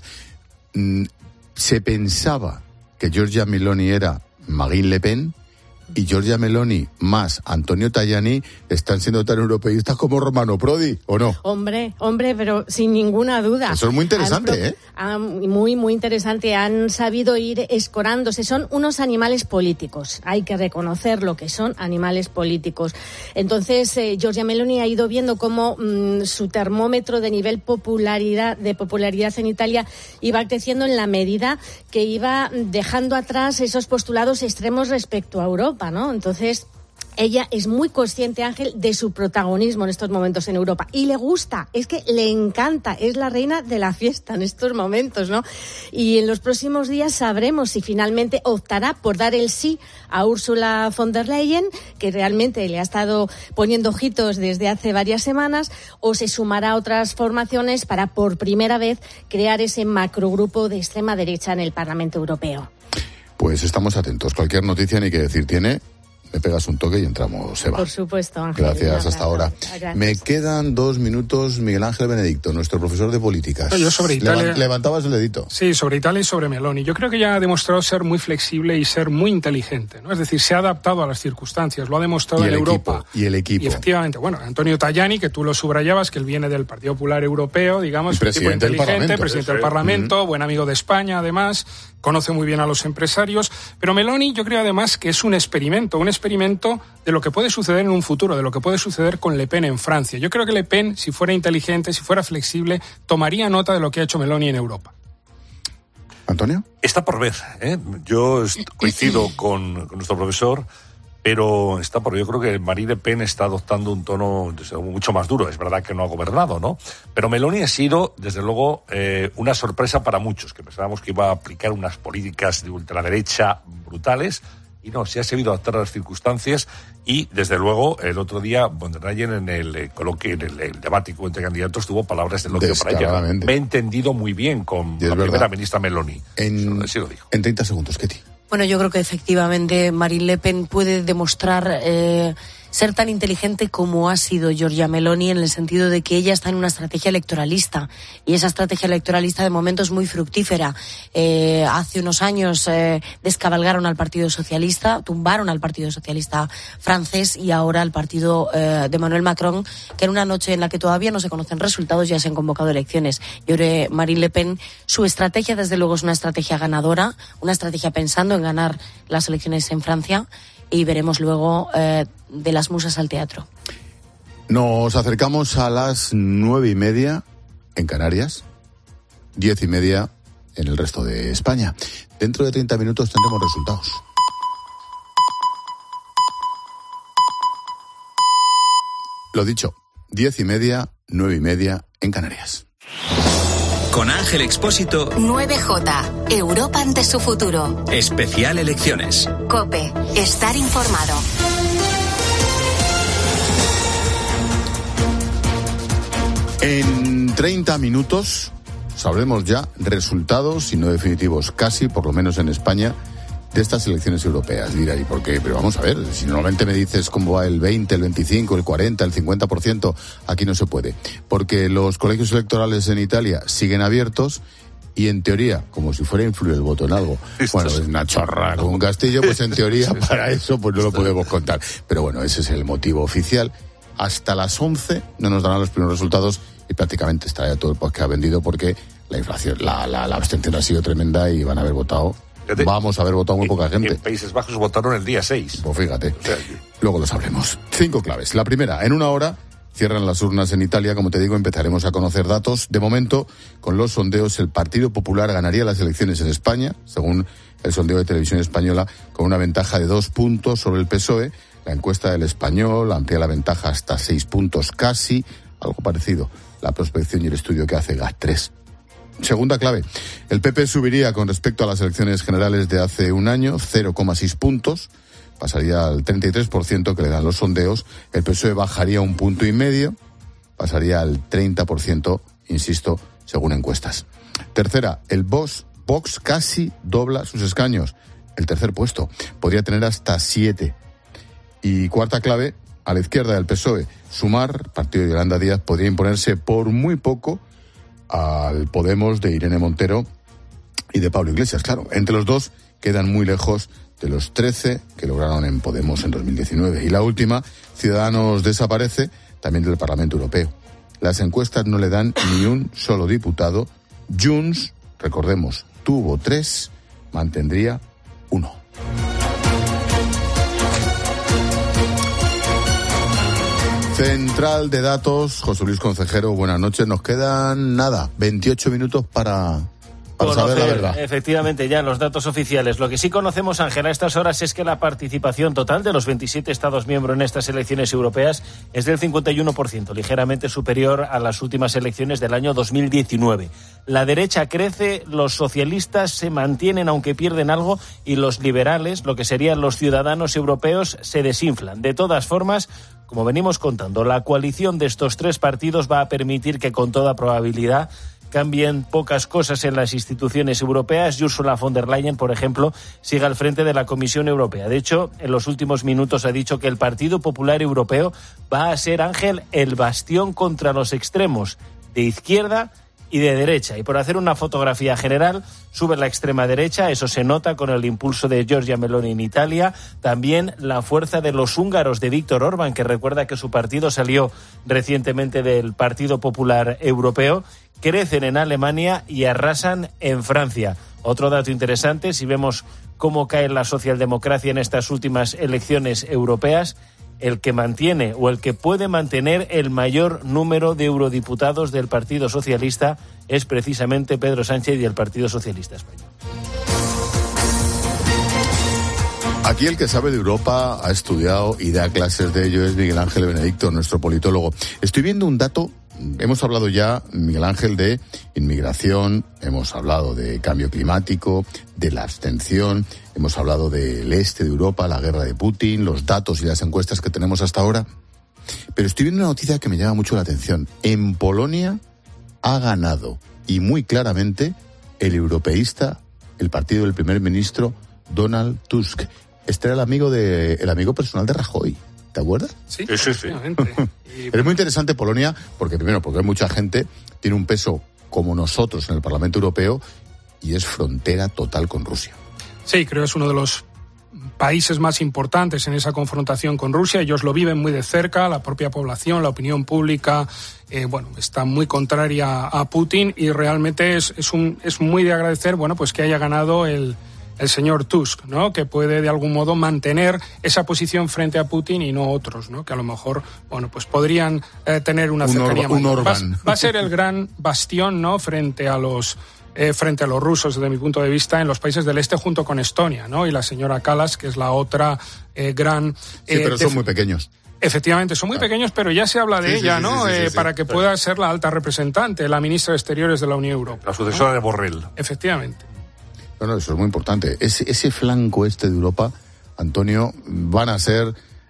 Se pensaba que Giorgia Meloni era Marine Le Pen, y Giorgia Meloni más Antonio Tajani están siendo tan europeístas como Romano Prodi, ¿o no? Hombre, pero sin ninguna duda. Eso es muy interesante, Muy, muy interesante. Han sabido ir escorándose. Son unos animales políticos. Hay que reconocer lo que son animales políticos. Entonces, Giorgia Meloni ha ido viendo cómo su termómetro de nivel popularidad en Italia iba creciendo en la medida que iba dejando atrás esos postulados extremos respecto a Europa, ¿no? Entonces, ella es muy consciente, Ángel, de su protagonismo en estos momentos en Europa. Y le gusta, es que le encanta, es la reina de la fiesta en estos momentos, ¿no? Y en los próximos días sabremos si finalmente optará por dar el sí a Ursula von der Leyen, que realmente le ha estado poniendo ojitos desde hace varias semanas, o se sumará a otras formaciones para por primera vez crear ese macrogrupo de extrema derecha en el Parlamento Europeo. Pues estamos atentos. Cualquier noticia, ni que decir tiene, me pegas un toque y entramos, Eva. Por supuesto, Ángel. Gracias, hasta ahora. Gracias. Me quedan 2 minutos, Miguel Ángel Benedicto, nuestro profesor de políticas. Yo sobre Italia... Levantabas el dedito. Sí, sobre Italia y sobre Meloni. Yo creo que ella ha demostrado ser muy flexible y ser muy inteligente, ¿no? Es decir, se ha adaptado a las circunstancias, lo ha demostrado en Europa. Y el equipo. Y efectivamente, bueno, Antonio Tajani, que tú lo subrayabas, que él viene del Partido Popular Europeo, digamos, presidente tipo inteligente, presidente del Parlamento, buen amigo de España, además, conoce muy bien a los empresarios. Pero Meloni, yo creo además que es un experimento de lo que puede suceder en un futuro, de lo que puede suceder con Le Pen en Francia. Yo creo que Le Pen, si fuera inteligente, si fuera flexible, tomaría nota de lo que ha hecho Meloni en Europa. ¿Antonio? Está por ver, ¿eh? Yo coincido con nuestro profesor, pero está por ver. Yo creo que Marine Le Pen está adoptando un tono mucho más duro. Es verdad que no ha gobernado, ¿no? Pero Meloni ha sido, desde luego, una sorpresa para muchos, que pensábamos que iba a aplicar unas políticas de ultraderecha brutales. Y no, se ha sabido adaptar a las circunstancias y, desde luego, el otro día von der Leyen en el coloquio, en el debate entre candidatos, tuvo palabras de elogio para ella. Me he entendido muy bien con la primera ministra Meloni. Así lo dijo. En 30 segundos, Ketty. Bueno, yo creo que efectivamente Marine Le Pen puede demostrar ser tan inteligente como ha sido Giorgia Meloni, en el sentido de que ella está en una estrategia electoralista, y esa estrategia electoralista de momento es muy fructífera. Hace unos años descabalgaron al Partido Socialista, tumbaron al Partido Socialista francés, y ahora al partido de Emmanuel Macron, que en una noche en la que todavía no se conocen resultados ya se han convocado elecciones. Y ahora Marine Le Pen, su estrategia desde luego es una estrategia ganadora, una estrategia pensando en ganar las elecciones en Francia, y veremos luego de las musas al teatro. Nos acercamos a las 9:30 en Canarias, 10:30 en el resto de España. Dentro de 30 minutos tendremos resultados. Lo dicho, 10:30, 9:30 en Canarias. Con Ángel Expósito. 9J. Europa ante su futuro. Especial Elecciones. COPE. Estar informado. En 30 minutos sabremos ya resultados, si no definitivos, casi, por lo menos en España, de estas elecciones europeas. Dirá, ¿y por qué? Pero vamos a ver, si normalmente me dices cómo va el 20, el 25, el 40, el 50%, aquí no se puede. Porque los colegios electorales en Italia siguen abiertos y en teoría, como si fuera a influir el voto en algo, bueno, es una chorra con un castillo, pues en teoría para eso pues no lo podemos contar. Pero bueno, ese es el motivo oficial. Hasta las 11 no nos darán los primeros resultados y prácticamente está ya todo el que ha vendido, porque la inflación, la abstención ha sido tremenda y van a haber votado. Vamos a haber votado muy poca gente. En Países Bajos votaron el día 6. Pues fíjate. Luego lo sabremos. 5 claves. La primera, en una hora cierran las urnas en Italia. Como te digo, empezaremos a conocer datos. De momento, con los sondeos, el Partido Popular ganaría las elecciones en España, según el sondeo de Televisión Española, con una ventaja de 2 puntos sobre el PSOE. La encuesta del Español amplía la ventaja hasta 6 puntos casi, algo parecido. La prospección y el estudio que hace GAT3. Segunda clave, el PP subiría con respecto a las elecciones generales de hace un año, 0,6 puntos, pasaría al 33% que le dan los sondeos. El PSOE bajaría 1,5 puntos, pasaría al 30%, insisto, según encuestas. Tercera, el Vox casi dobla sus escaños, el tercer puesto, podría tener hasta 7. Y cuarta clave, a la izquierda del PSOE, Sumar, partido de Yolanda Díaz, podría imponerse por muy poco al Podemos de Irene Montero y de Pablo Iglesias. Claro, entre los dos quedan muy lejos de los 13 que lograron en Podemos en 2019. Y la última, Ciudadanos desaparece también del Parlamento Europeo. Las encuestas no le dan ni un solo diputado. Junts, recordemos, tuvo 3, mantendría 1. Central de Datos, José Luis Concejero, buenas noches. Nos quedan 28 minutos para saber la verdad. Efectivamente, ya los datos oficiales. Lo que sí conocemos, Ángela, a estas horas es que la participación total de los 27 Estados miembros en estas elecciones europeas es del 51%, ligeramente superior a las últimas elecciones del año 2019. La derecha crece, los socialistas se mantienen aunque pierden algo y los liberales, lo que serían los ciudadanos europeos, se desinflan. De todas formas, como venimos contando, la coalición de estos 3 partidos va a permitir que con toda probabilidad cambien pocas cosas en las instituciones europeas. Ursula von der Leyen, por ejemplo, sigue al frente de la Comisión Europea. De hecho, en los últimos minutos ha dicho que el Partido Popular Europeo va a ser, Ángel, el bastión contra los extremos de izquierda y de derecha. Y por hacer una fotografía general, sube la extrema derecha, eso se nota con el impulso de Giorgia Meloni en Italia, también la fuerza de los húngaros de Viktor Orbán, que recuerda que su partido salió recientemente del Partido Popular Europeo, crecen en Alemania y arrasan en Francia. Otro dato interesante, si vemos cómo cae la socialdemocracia en estas últimas elecciones europeas, el que mantiene o el que puede mantener el mayor número de eurodiputados del Partido Socialista es precisamente Pedro Sánchez y el Partido Socialista Español. Aquí el que sabe de Europa, ha estudiado y da clases de ello, es Miguel Ángel Benedicto, nuestro politólogo. Estoy viendo un dato. Hemos hablado ya, Miguel Ángel, de inmigración, hemos hablado de cambio climático, de la abstención, hemos hablado del este de Europa, la guerra de Putin, los datos y las encuestas que tenemos hasta ahora. Pero estoy viendo una noticia que me llama mucho la atención. En Polonia ha ganado, y muy claramente, el europeísta, el partido del primer ministro Donald Tusk. Este era el amigo personal de Rajoy. ¿Te acuerdas? Sí. Es muy interesante Polonia, porque primero, porque hay mucha gente, tiene un peso como nosotros en el Parlamento Europeo y es frontera total con Rusia. Sí, creo que es uno de los países más importantes en esa confrontación con Rusia. Ellos lo viven muy de cerca, la propia población, la opinión pública, está muy contraria a Putin y realmente es muy de agradecer, pues que haya ganado el señor Tusk, ¿no? Que puede de algún modo mantener esa posición frente a Putin y no otros, ¿no? Que a lo mejor, podrían tener una cercanía mayor. Va a ser el gran bastión, ¿no? Frente a los rusos, desde mi punto de vista, en los países del este, junto con Estonia, ¿no? Y la señora Kallas, que es la otra gran... Sí, pero son muy pequeños. Efectivamente, son muy pequeños, pero ya se habla de ella, ¿no? Para que pueda ser la alta representante, la ministra de Exteriores de la Unión Europea. La sucesora de Borrell. Efectivamente. No, eso es muy importante. Ese flanco de Europa, Antonio, van a ser...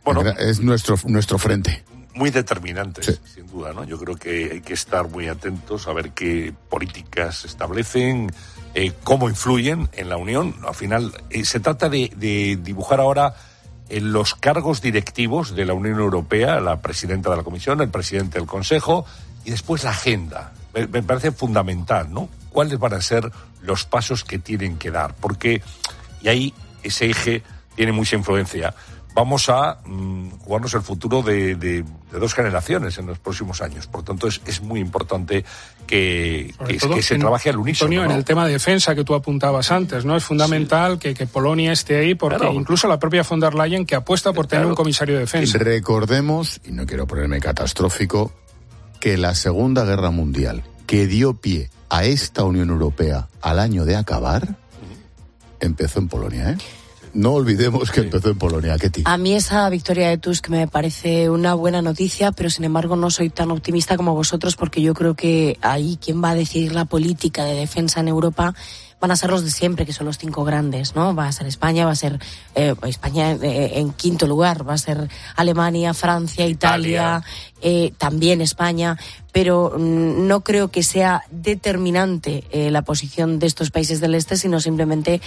es nuestro frente. Muy determinantes, sin duda, ¿no? Yo creo que hay que estar muy atentos a ver qué políticas se establecen, cómo influyen en la Unión. Al final, se trata de dibujar ahora los cargos directivos de la Unión Europea, la presidenta de la Comisión, el presidente del Consejo, y después la agenda. Me parece fundamental, ¿no? ¿Cuáles van a ser los pasos que tienen que dar? Porque, y ahí ese eje tiene mucha influencia. Vamos a jugarnos el futuro de 2 generaciones en los próximos años. Por tanto, es muy importante que se trabaje al unísono. Antonio, ¿no? En el tema de defensa que tú apuntabas antes, ¿no? Es fundamental que Polonia esté ahí, porque incluso la propia von der Leyen, que apuesta por tener un comisario de defensa. Recordemos, y no quiero ponerme catastrófico, que la Segunda Guerra Mundial, que dio pie a esta Unión Europea al año de acabar, empezó en Polonia, ¿eh? No olvidemos que empezó en Polonia, Ketty. A mí esa victoria de Tusk me parece una buena noticia, pero sin embargo no soy tan optimista como vosotros, porque yo creo que ahí quien va a decidir la política de defensa en Europa van a ser los de siempre, que son los 5 grandes, ¿no? Va a ser España, va a ser España en quinto lugar, va a ser Alemania, Francia, Italia. También España, pero no creo que sea determinante la posición de estos países del este, sino simplemente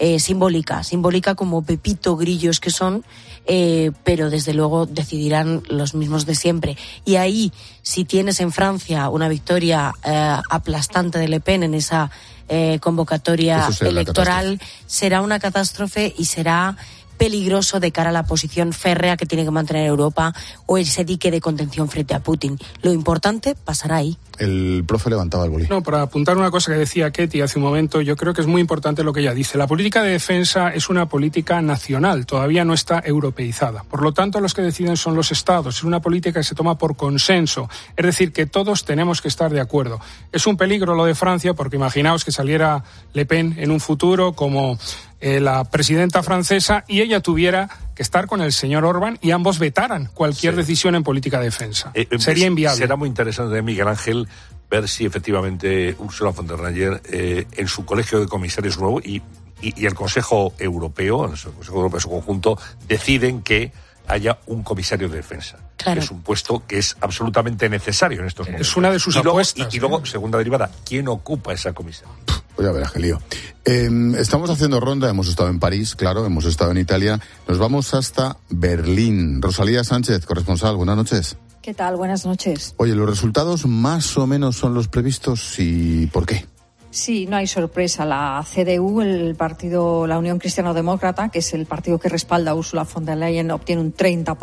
simbólica como pepito grillos que son, pero desde luego decidirán los mismos de siempre. Y ahí, si tienes en Francia una victoria aplastante de Le Pen en esa convocatoria electoral, será una catástrofe y será peligroso de cara a la posición férrea que tiene que mantener Europa o ese dique de contención frente a Putin. Lo importante pasará ahí. El profe levantaba el boli. No, para apuntar una cosa que decía Ketty hace un momento, yo creo que es muy importante lo que ella dice. La política de defensa es una política nacional, todavía no está europeizada. Por lo tanto, los que deciden son los estados. Es una política que se toma por consenso. Es decir, que todos tenemos que estar de acuerdo. Es un peligro lo de Francia, porque imaginaos que saliera Le Pen en un futuro como la presidenta francesa y ella tuviera que estar con el señor Orbán y ambos vetaran cualquier decisión en política de defensa. Sería inviable. Será muy interesante, Miguel Ángel, ver si efectivamente Ursula von der Leyen en su colegio de comisarios nuevo y el Consejo Europeo, el Consejo Europeo en su conjunto, deciden que haya un comisario de defensa. Claro. Que es un puesto que es absolutamente necesario en estos momentos. Es una de sus apuestas. Y luego, segunda derivada, ¿quién ocupa esa comisión? Voy a ver, Angelio. Estamos haciendo ronda, hemos estado en París, claro, hemos estado en Italia. Nos vamos hasta Berlín. Rosalía Sánchez, corresponsal, buenas noches. ¿Qué tal? Buenas noches. Oye, ¿los resultados más o menos son los previstos y por qué? Sí, no hay sorpresa. La CDU, el partido, la Unión Cristiano-Demócrata, que es el partido que respalda a Ursula von der Leyen, obtiene un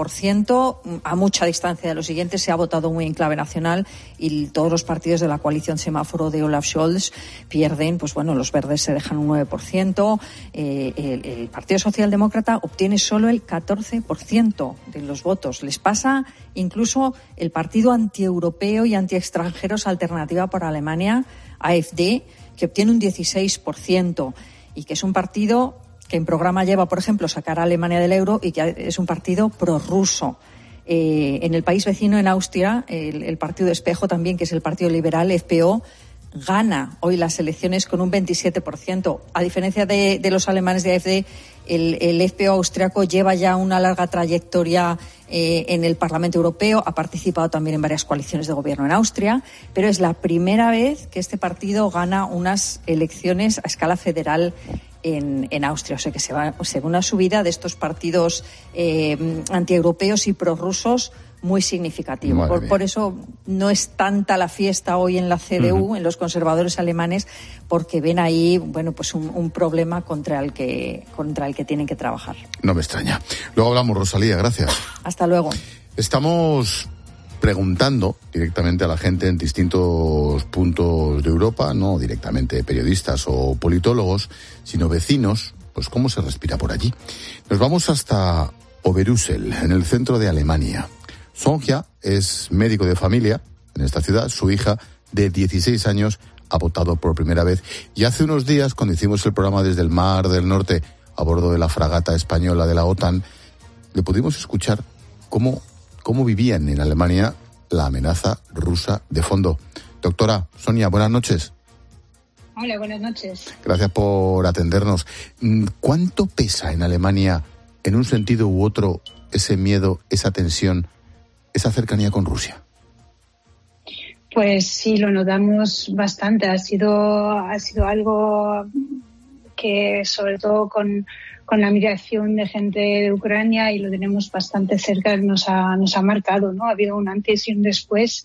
30%. A mucha distancia de los siguientes, se ha votado muy en clave nacional y todos los partidos de la coalición semáforo de Olaf Scholz pierden. Pues bueno, los verdes se dejan un 9%. El Partido Socialdemócrata obtiene solo el 14% de los votos. Les pasa incluso el partido antieuropeo y antiextranjeros Alternativa por Alemania, AfD, que obtiene un 16% y que es un partido que en programa lleva, por ejemplo, sacar a Alemania del euro y que es un partido prorruso. En el país vecino, en Austria, el partido de espejo también, que es el partido liberal, FPO, gana hoy las elecciones con un 27%. A diferencia de los alemanes de AfD, el FPO austriaco lleva ya una larga trayectoria en el Parlamento Europeo, ha participado también en varias coaliciones de gobierno en Austria, pero es la primera vez que este partido gana unas elecciones a escala federal en Austria. O sea que se ve una subida de estos partidos antieuropeos y prorrusos muy significativo. Por eso no es tanta la fiesta hoy en la CDU, en los conservadores alemanes, porque ven ahí, bueno, pues un problema contra el que tienen que trabajar. No me extraña. Luego hablamos, Rosalía, gracias. Hasta luego. Estamos preguntando directamente a la gente en distintos puntos de Europa, no directamente periodistas o politólogos, sino vecinos, pues cómo se respira por allí. Nos vamos hasta Oberussel, en el centro de Alemania. Sonja es médico de familia en esta ciudad. Su hija de 16 años ha votado por primera vez. Y hace unos días, cuando hicimos el programa desde el Mar del Norte, a bordo de la fragata española de la OTAN, le pudimos escuchar cómo vivían en Alemania la amenaza rusa de fondo. Doctora Sonia, buenas noches. Hola, buenas noches. Gracias por atendernos. ¿Cuánto pesa en Alemania, en un sentido u otro, ese miedo, esa tensión, esa cercanía con Rusia? Pues sí, lo notamos bastante. Ha sido algo que, sobre todo con la migración de gente de Ucrania, y lo tenemos bastante cerca, nos ha marcado, ¿no? Ha habido un antes y un después.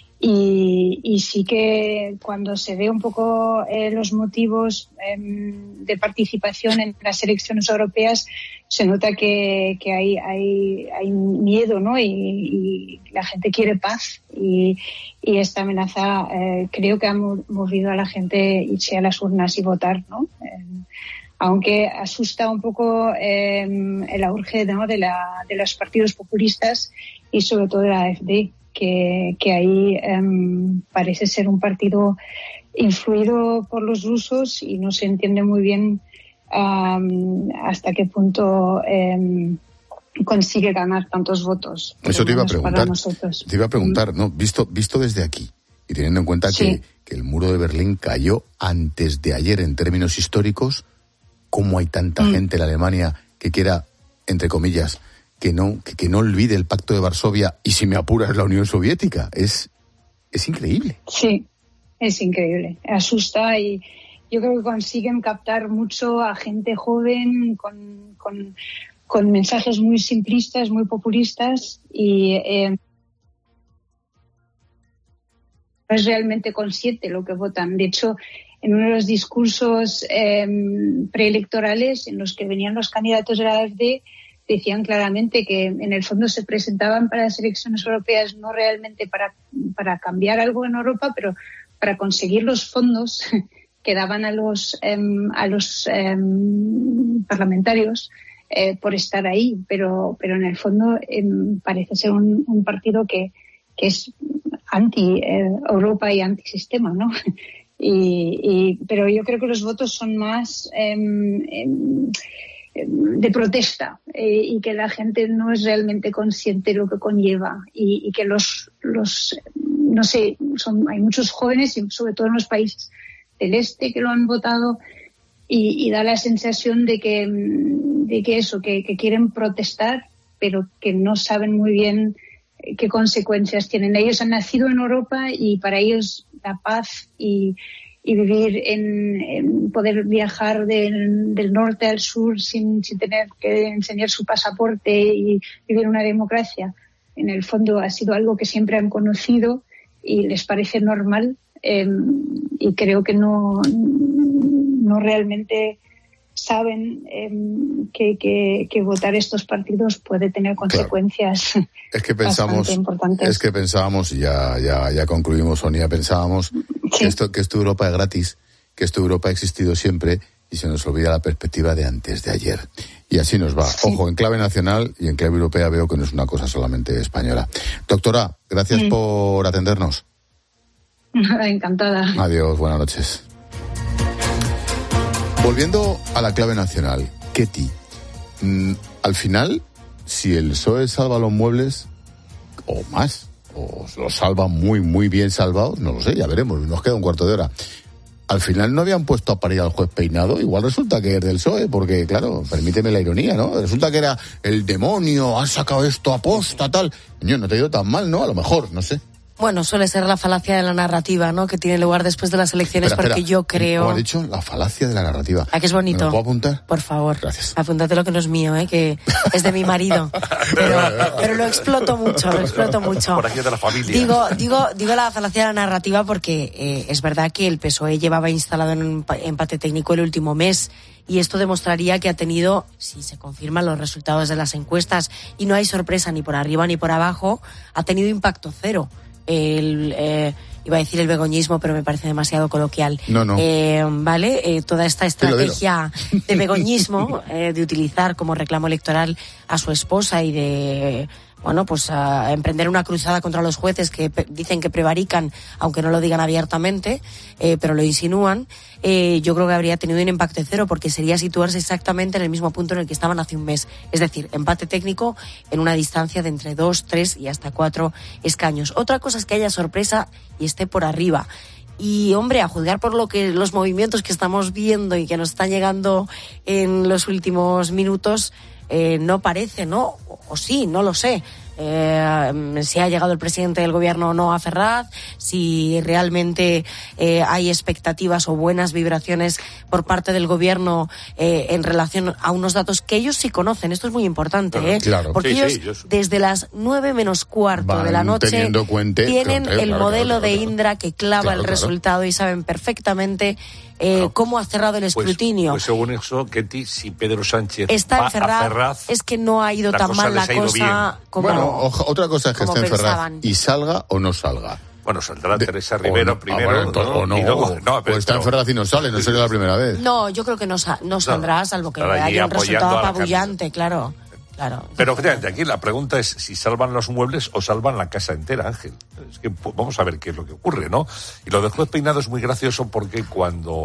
Y sí que cuando se ve un poco los motivos de participación en las elecciones europeas, se nota que hay miedo, ¿no? Y la gente quiere paz. Y esta amenaza creo que ha movido a la gente irse a las urnas y votar, ¿no? Aunque asusta un poco el auge, ¿no? de los partidos populistas y sobre todo de la AfD. Que ahí parece ser un partido influido por los rusos y no se entiende muy bien hasta qué punto consigue ganar tantos votos. Eso te iba a preguntar. ¿No? Visto desde aquí y teniendo en cuenta que el muro de Berlín cayó antes de ayer en términos históricos, ¿cómo hay tanta gente en Alemania que quiera, entre comillas, que no olvide el Pacto de Varsovia y, si me apuras, la Unión Soviética? Es increíble. Sí, es increíble. Asusta, y yo creo que consiguen captar mucho a gente joven con mensajes muy simplistas, muy populistas, y no es realmente consciente lo que votan. De hecho, en uno de los discursos preelectorales en los que venían los candidatos de la AfD, decían claramente que en el fondo se presentaban para las elecciones europeas no realmente para cambiar algo en Europa, pero para conseguir los fondos que daban a los parlamentarios por estar ahí. Pero en el fondo parece ser un partido que es anti-Europa y anti-sistema, ¿no? Pero yo creo que los votos son más de protesta, y que la gente no es realmente consciente de lo que conlleva, y que no sé, hay muchos jóvenes, y sobre todo en los países del este, que lo han votado, y da la sensación de que quieren protestar, pero que no saben muy bien qué consecuencias tienen. Ellos han nacido en Europa, y para ellos la paz y vivir poder viajar del norte al sur sin tener que enseñar su pasaporte y vivir una democracia, en el fondo ha sido algo que siempre han conocido y les parece normal, y creo que no realmente saben que votar estos partidos puede tener consecuencias. Claro. Es que pensábamos, y ya concluimos, Sonia, pensábamos que esto Europa es gratis, que esto Europa ha existido siempre, y se nos olvida la perspectiva de antes de ayer. Y así nos va. Sí. Ojo, en clave nacional y en clave europea veo que no es una cosa solamente española. Doctora, gracias por atendernos. Encantada. Adiós, buenas noches. Volviendo a la clave nacional, Ketty, al final, si el PSOE salva los muebles, o más, o los salva muy, muy bien salvados, no lo sé, ya veremos, nos queda un cuarto de hora. Al final no habían puesto a parir al juez Peinado, igual resulta que es del PSOE, porque claro, permíteme la ironía, ¿no? Resulta que era el demonio, ha sacado esto a posta, tal. Coño, no te ha ido tan mal, ¿no? A lo mejor, no sé. Bueno, suele ser la falacia de la narrativa, ¿no?, que tiene lugar después de las elecciones, porque yo creo... ¿Cómo ha dicho? La falacia de la narrativa. ¿A que es bonito? ¿Me lo puedo apuntar? Por favor. Gracias. Apúntate lo que no es mío, que es de mi marido. Pero lo exploto mucho. Por aquí de la familia. Digo la falacia de la narrativa porque es verdad que el PSOE llevaba instalado en un empate técnico el último mes, y esto demostraría que ha tenido, si se confirman los resultados de las encuestas, y no hay sorpresa ni por arriba ni por abajo, ha tenido impacto cero. Iba a decir el begoñismo, pero me parece demasiado coloquial. No. Toda esta estrategia de begoñismo, de utilizar como reclamo electoral a su esposa y de... a emprender una cruzada contra los jueces que dicen que prevarican, aunque no lo digan abiertamente, pero lo insinúan. Yo creo que habría tenido un impacto cero, porque sería situarse exactamente en el mismo punto en el que estaban hace un mes. Es decir, empate técnico en una distancia de entre 2, 3 y hasta 4 escaños. Otra cosa es que haya sorpresa y esté por arriba. Y, hombre, a juzgar por los movimientos que estamos viendo y que nos están llegando en los últimos minutos, no parece, ¿no? O sí, no lo sé. Si ha llegado el presidente del gobierno o no a Ferraz, si realmente hay expectativas o buenas vibraciones por parte del gobierno en relación a unos datos que ellos sí conocen. Esto es muy importante, Claro. Porque ellos desde las 9 menos cuarto de la noche tienen el modelo de Indra que clava el resultado y saben perfectamente cómo ha cerrado el escrutinio. Pues según eso, Ketty, si Pedro Sánchez está en Ferraz, es que no ha ido tan mal la cosa como... Otra cosa es que esté en Ferraz y salga o no salga. Bueno, saldrá Teresa Rivera primero. O no, pero está en Ferraz y no sale, no sería la primera vez. No, yo creo que no saldrá, salvo que haya un resultado apabullante, claro. Pero fíjate, aquí la pregunta es si salvan los muebles o salvan la casa entera, Ángel. Es que vamos a ver qué es lo que ocurre, ¿no? Y lo de Juez Peinado es muy gracioso porque cuando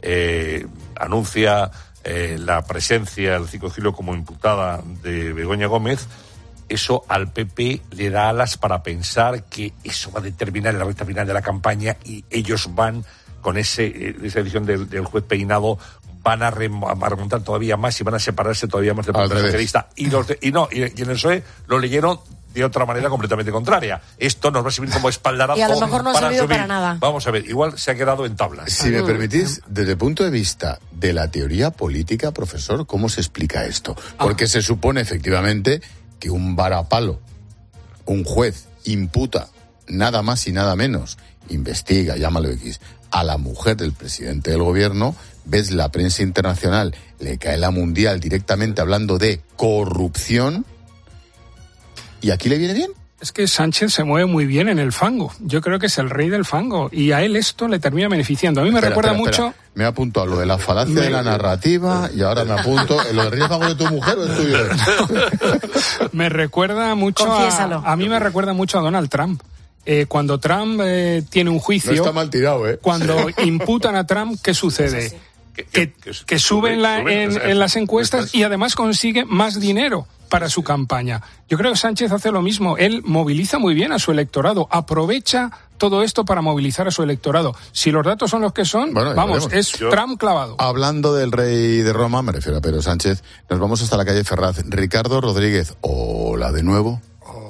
anuncia la presencia el 5 de julio como imputada de Begoña Gómez, eso al PP le da alas para pensar que eso va a determinar la recta final de la campaña, y ellos van con esa edición del Juez Peinado, van a remontar todavía más y van a separarse todavía más del Partido Socialista. Y en el PSOE lo leyeron de otra manera completamente contraria. Esto nos va a servir como espaldarazo. Y a lo mejor no ha servido para nada. Vamos a ver, igual se ha quedado en tablas. Si me permitís, desde el punto de vista de la teoría política, profesor, ¿cómo se explica esto? Porque se supone efectivamente que un varapalo, un juez, imputa nada más y nada menos, investiga, llámalo X, a la mujer del presidente del gobierno. Ves la prensa internacional, le cae la mundial directamente hablando de corrupción, y aquí le viene bien. Es que Sánchez se mueve muy bien en el fango. Yo creo que es el rey del fango, y a él esto le termina beneficiando. A mí me recuerda mucho... Me apunto a lo de la falacia de la narrativa, y ahora me apunto lo del rey del fango de tu mujer o es tuyo. Me recuerda mucho a mí me recuerda mucho a Donald Trump. Cuando Trump tiene un juicio... No está mal tirado, Cuando imputan a Trump, ¿qué sucede? Que sube en las encuestas y además consigue más dinero para su campaña. Yo creo que Sánchez hace lo mismo. Él moviliza muy bien a su electorado, aprovecha todo esto para movilizar a su electorado. Si los datos son los que son, es Trump clavado. Hablando del rey de Roma, me refiero a Pedro Sánchez, nos vamos hasta la calle Ferraz. Ricardo Rodríguez, hola de nuevo.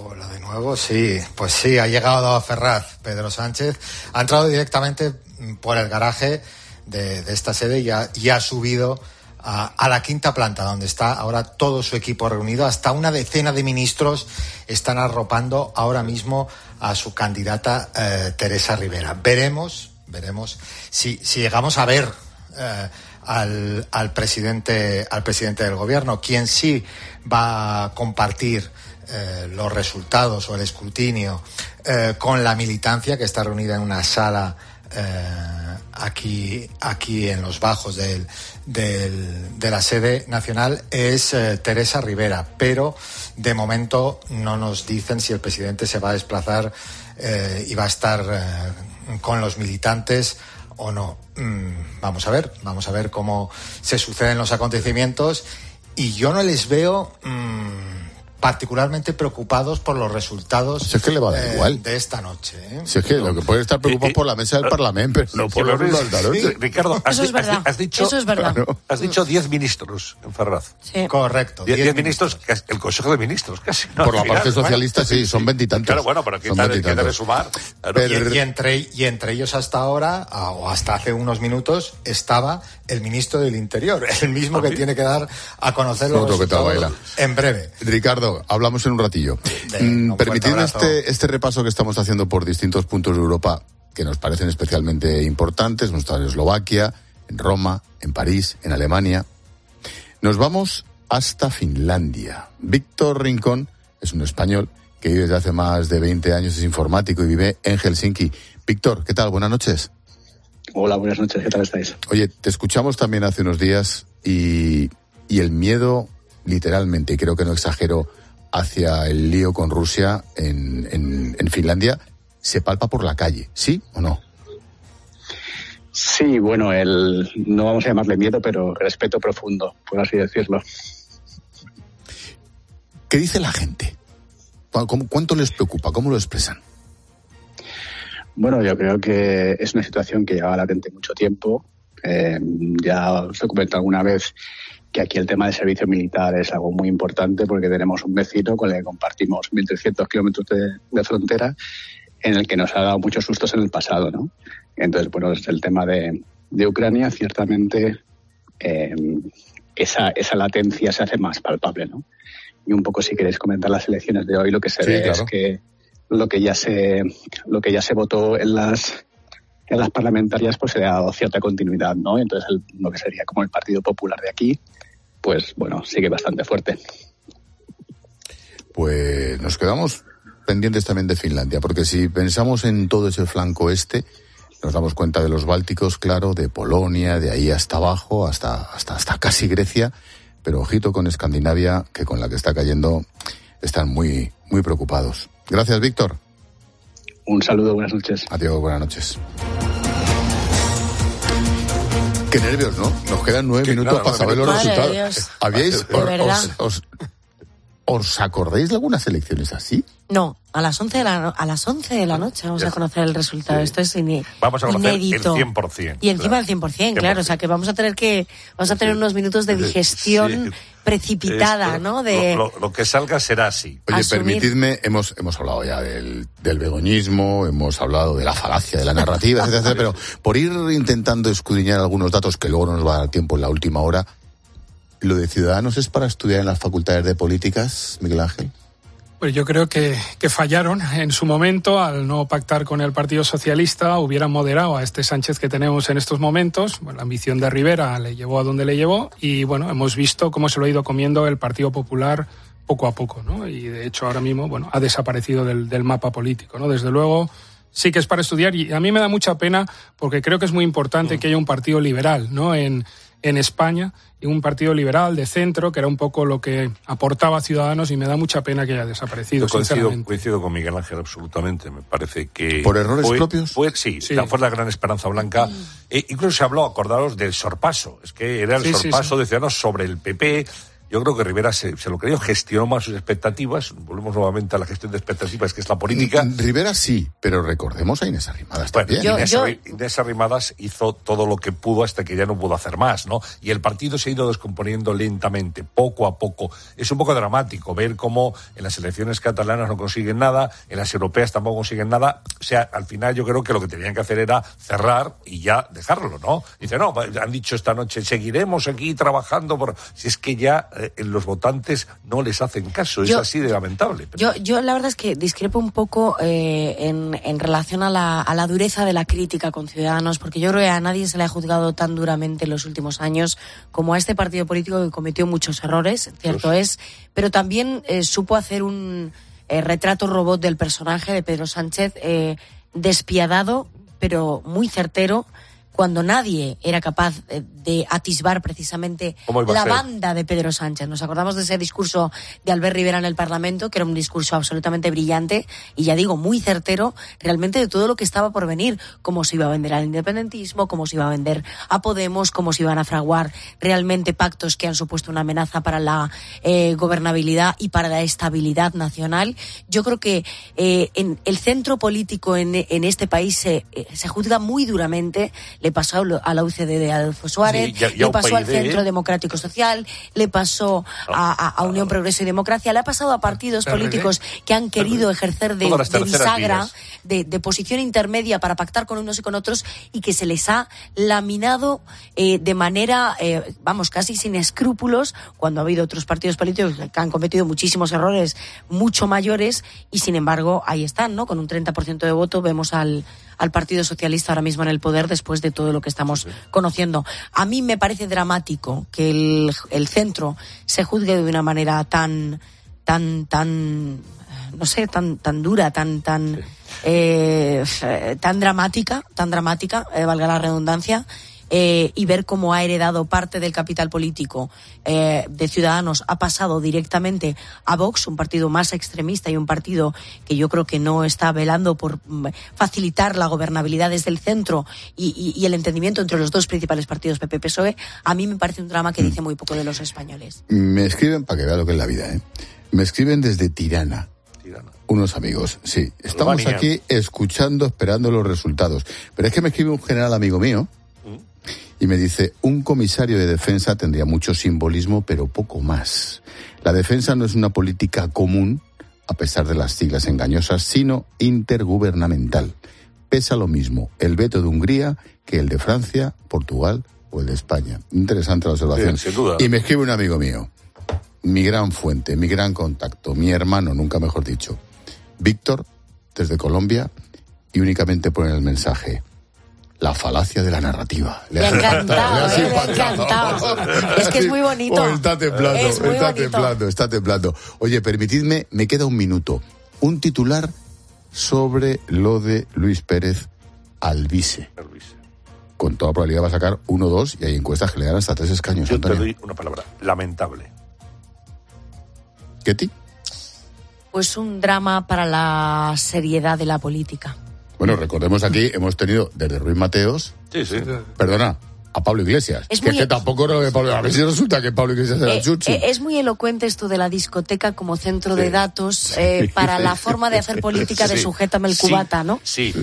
Sí, pues sí, ha llegado a Ferraz Pedro Sánchez, ha entrado directamente por el garaje de esta sede y ha subido a la quinta planta, donde está ahora todo su equipo reunido. Hasta una decena de ministros están arropando ahora mismo a su candidata Teresa Rivera. Veremos si llegamos a ver al presidente del gobierno, quien sí va a compartir los resultados o el escrutinio con la militancia que está reunida en una sala aquí en los bajos de la sede nacional, es Teresa Rivera, pero de momento no nos dicen si el presidente se va a desplazar y va a estar con los militantes o no. Vamos a ver cómo se suceden los acontecimientos, y yo no les veo particularmente preocupados por los resultados si es que le va a dar igual de esta noche. Si es que lo que puede estar preocupado por la mesa del Parlamento, pero no por los resultados. Ricardo, has dicho, eso es verdad. Has dicho 10 ministros en Ferraz. Sí. Correcto. 10 ministros, el Consejo de Ministros casi. ¿no? Por la parte socialista, sí, son 20 y tantos. Claro, bueno, pero ¿quién debe sumar? Claro. Y entre ellos hasta ahora, o hasta hace unos minutos, estaba el ministro del Interior, el mismo que tiene que dar a conocer los resultados en breve. Ricardo, hablamos en un ratillo. Permitidme este repaso que estamos haciendo por distintos puntos de Europa que nos parecen especialmente importantes. Hemos estado en Eslovaquia, en Roma, en París, en Alemania. Nos vamos hasta Finlandia. Víctor Rincón es un español que vive desde hace más de 20 años, es informático y vive en Helsinki. Víctor, ¿qué tal? Buenas noches. Hola, buenas noches. ¿Qué tal estáis? Oye, te escuchamos también hace unos días y el miedo, literalmente, y creo que no exagero, hacia el lío con Rusia en Finlandia, se palpa por la calle, ¿sí o no? Sí, bueno, no vamos a llamarle miedo, pero respeto profundo, por así decirlo. ¿Qué dice la gente? ¿Cuánto les preocupa? ¿Cómo lo expresan? Bueno, yo creo que es una situación que lleva latente mucho tiempo. Ya os he comentado alguna vez que aquí el tema del servicio militar es algo muy importante porque tenemos un vecino con el que compartimos 1.300 kilómetros de frontera en el que nos ha dado muchos sustos en el pasado, ¿no? Entonces, bueno, desde el tema de Ucrania, ciertamente esa latencia se hace más palpable, ¿no? Y un poco, si queréis comentar las elecciones de hoy, lo que se ve claro. Es que lo que ya se votó en las parlamentarias, pues se le ha dado cierta continuidad, ¿no? Entonces, lo que sería como el Partido Popular de aquí, pues bueno, sigue bastante fuerte. Pues nos quedamos pendientes también de Finlandia, porque si pensamos en todo ese flanco este, nos damos cuenta de los bálticos, claro, de Polonia, de ahí hasta abajo, hasta casi Grecia, pero ojito con Escandinavia, que con la que está cayendo están muy, muy preocupados. Gracias, Víctor. Un saludo, buenas noches. Adiós, buenas noches. Qué nervios, ¿no? Nos quedan 9 minutos para saber los resultados. Dios. ¿Habíais, os acordáis de algunas elecciones así? No, a las 11 de la noche vamos a conocer el resultado. Sí. Esto es vamos a conocer inédito. El 100%. Y encima el 100%, claro. O sea que vamos a tener unos minutos de digestión precipitada, ¿no? Lo que salga será así. Oye, permitidme, hemos hablado ya del begoñismo, hemos hablado de la falacia de la narrativa, etcétera, pero por ir intentando escudriñar algunos datos que luego no nos va a dar tiempo en la última hora, ¿lo de Ciudadanos es para estudiar en las facultades de políticas, Miguel Ángel? Pues yo creo que fallaron en su momento al no pactar con el Partido Socialista, hubieran moderado a este Sánchez que tenemos en estos momentos. Bueno, la ambición de Rivera le llevó a donde le llevó y bueno, hemos visto cómo se lo ha ido comiendo el Partido Popular poco a poco, ¿no? Y de hecho ahora mismo, bueno, ha desaparecido del mapa político, ¿no? Desde luego sí que es para estudiar y a mí me da mucha pena porque creo que es muy importante que haya un partido liberal, ¿no? En España, y un partido liberal de centro, que era un poco lo que aportaba a Ciudadanos, y me da mucha pena que haya desaparecido. Yo coincido con Miguel Ángel absolutamente. Me parece que... ¿Por errores propios? Sí. Fue la gran esperanza blanca. Incluso se habló, acordaros, del sorpaso. Es que era el sorpaso de Ciudadanos sobre el PP. Yo creo que Rivera se lo creyó, gestionó más sus expectativas. Volvemos nuevamente a la gestión de expectativas, que es la política. Rivera sí, pero recordemos a Inés Arrimadas también. Inés Arrimadas hizo todo lo que pudo hasta que ya no pudo hacer más, ¿no? Y el partido se ha ido descomponiendo lentamente, poco a poco. Es un poco dramático ver cómo en las elecciones catalanas no consiguen nada, en las europeas tampoco consiguen nada. O sea, al final yo creo que lo que tenían que hacer era cerrar y ya dejarlo, ¿no? Dice, no, han dicho esta noche, seguiremos aquí trabajando si es que ya... los votantes no les hacen caso, es así de lamentable. Yo la verdad es que discrepo un poco en relación a la dureza de la crítica con Ciudadanos, porque yo creo que a nadie se le ha juzgado tan duramente en los últimos años como a este partido político que cometió muchos errores, cierto es, pero también supo hacer un retrato robot del personaje de Pedro Sánchez, despiadado, pero muy certero, cuando nadie era capaz de atisbar precisamente la banda de Pedro Sánchez. Nos acordamos de ese discurso de Albert Rivera en el Parlamento, que era un discurso absolutamente brillante y, ya digo, muy certero realmente de todo lo que estaba por venir, cómo se iba a vender al independentismo, cómo se iba a vender a Podemos, cómo se iban a fraguar realmente pactos que han supuesto una amenaza para la gobernabilidad y para la estabilidad nacional. Yo creo que en el centro político en este país se juzga muy duramente. Le pasó a la UCD de Adolfo Suárez, le pasó al Centro Democrático Social, le pasó a Unión Progreso y Democracia, le ha pasado a partidos políticos que han querido ejercer de bisagra, de posición intermedia para pactar con unos y con otros, y que se les ha laminado de manera, casi sin escrúpulos, cuando ha habido otros partidos políticos que han cometido muchísimos errores mucho mayores, y sin embargo ahí están, ¿no? Con un 30% de voto vemos al Partido Socialista ahora mismo en el poder después de todo lo que estamos conociendo. A mí me parece dramático que el centro se juzgue de una manera tan dura, tan dramática, valga la redundancia. Y ver cómo ha heredado parte del capital político de Ciudadanos, ha pasado directamente a Vox, un partido más extremista y un partido que yo creo que no está velando por facilitar la gobernabilidad desde el centro y el entendimiento entre los dos principales partidos, PP-PSOE. A mí me parece un drama que dice muy poco de los españoles. Me escriben, para que vea lo que es la vida, me escriben desde Tirana. Unos amigos, sí. Estamos aquí escuchando, esperando los resultados. Pero es que me escribe un general amigo mío y me dice: un comisario de defensa tendría mucho simbolismo, pero poco más. La defensa no es una política común, a pesar de las siglas engañosas, sino intergubernamental. Pesa lo mismo el veto de Hungría que el de Francia, Portugal o el de España. Interesante la observación. Bien, sin duda. Y me escribe un amigo mío, mi gran fuente, mi gran contacto, mi hermano, nunca mejor dicho, Víctor, desde Colombia, y únicamente pone el mensaje: la falacia de la narrativa. Le ha encantado. Es que es muy bonito. Está templando. Oye, permitidme, me queda un minuto. Un titular sobre lo de Luis Pérez Alvise. Con toda probabilidad va a sacar 1 o 2 y hay encuestas que le dan hasta 3 escaños. Yo Antonio. te doy una palabra: lamentable. ¿Ketty? Pues un drama para la seriedad de la política. Bueno, recordemos aquí, hemos tenido desde Ruiz Mateos, perdona, a Pablo Iglesias. Es que tampoco era de Pablo. A ver si resulta que Pablo Iglesias era chuchi. Es muy elocuente esto de la discoteca como centro de datos para la forma de hacer política de sujétame el cubata, ¿no? Sí.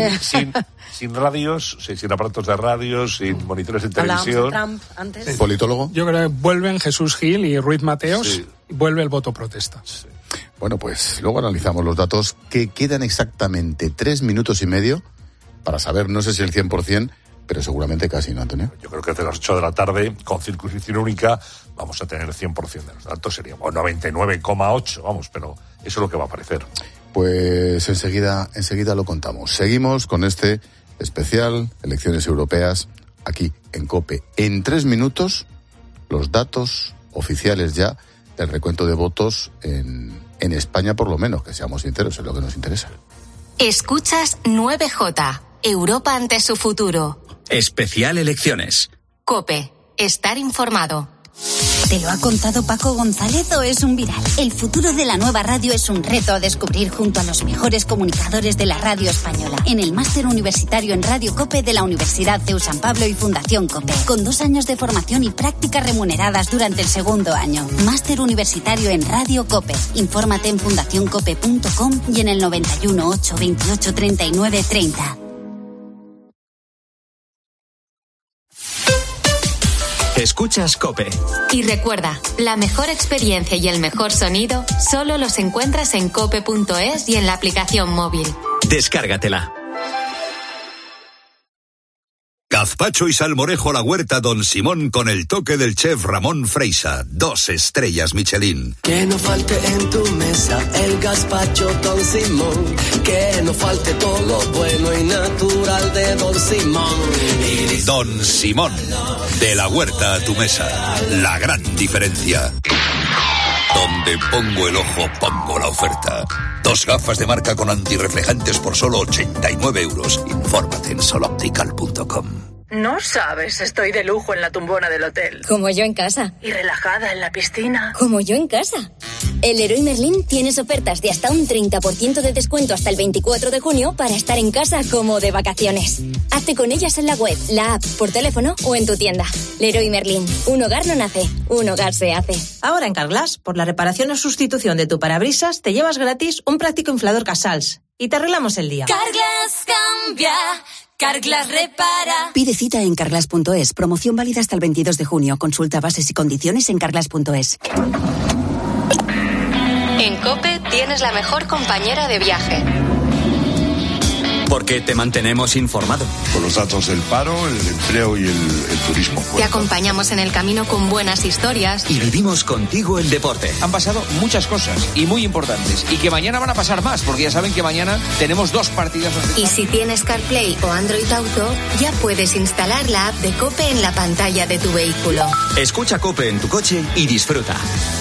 Sin radios, sin aparatos de radios, sin monitores de televisión. Trump antes. ¿Politólogo? Yo creo que vuelven Jesús Gil y Ruiz Mateos, y vuelve el voto protesta. Sí. Bueno, pues luego analizamos los datos, que quedan exactamente 3 minutos y medio para saber, no sé si el 100%, pero seguramente casi, ¿no, Antonio? Yo creo que desde las 8 de la tarde, con circunscripción única, vamos a tener el 100% de los datos. Seríamos 99,8, vamos, pero eso es lo que va a aparecer. Pues enseguida lo contamos. Seguimos con este especial Elecciones Europeas aquí en COPE. En 3 minutos, los datos oficiales ya del recuento de votos en España, por lo menos, que seamos sinceros, es lo que nos interesa. Escuchas 9J, Europa ante su futuro. Especial Elecciones. COPE, estar informado. ¿Te lo ha contado Paco González o es un viral? El futuro de la nueva radio es un reto a descubrir junto a los mejores comunicadores de la radio española en el Máster Universitario en Radio COPE de la Universidad CEU San Pablo y Fundación COPE, con 2 años de formación y prácticas remuneradas durante el 2º año. Máster Universitario en Radio COPE. Infórmate en fundacioncope.com y en el 91 8 28 39 30. Escuchas COPE. Y recuerda, la mejor experiencia y el mejor sonido solo los encuentras en cope.es y en la aplicación móvil. Descárgatela. Gazpacho y salmorejo a la huerta Don Simón con el toque del chef Ramón Freisa. 2 estrellas Michelin. Que no falte en tu mesa el gazpacho Don Simón. Que no falte todo lo bueno y natural de Don Simón. Don Simón. De la huerta a tu mesa. La gran diferencia. Donde pongo el ojo, pongo la oferta. 2 gafas de marca con antirreflejantes por solo 89 euros. Infórmate en soloptical.com. No sabes, estoy de lujo en la tumbona del hotel. Como yo en casa. Y relajada en la piscina. Como yo en casa. En Leroy Merlin tienes ofertas de hasta un 30% de descuento hasta el 24 de junio para estar en casa como de vacaciones. Hazte con ellas en la web, la app, por teléfono o en tu tienda. Leroy Merlin. Un hogar no nace, un hogar se hace. Ahora en Carglass, por la reparación o sustitución de tu parabrisas, te llevas gratis un práctico inflador Casals. Y te arreglamos el día. Carglass cambia, Carglass repara. Pide cita en carglass.es. Promoción válida hasta el 22 de junio. Consulta bases y condiciones en carglass.es. En COPE tienes la mejor compañera de viaje. Porque te mantenemos informado. Con los datos del paro, el empleo y el turismo. Te acompañamos en el camino con buenas historias. Y vivimos contigo el deporte. Han pasado muchas cosas y muy importantes. Y que mañana van a pasar más, porque ya saben que mañana tenemos 2 partidazos. Y si tienes CarPlay o Android Auto, ya puedes instalar la app de COPE en la pantalla de tu vehículo. Escucha COPE en tu coche y disfruta.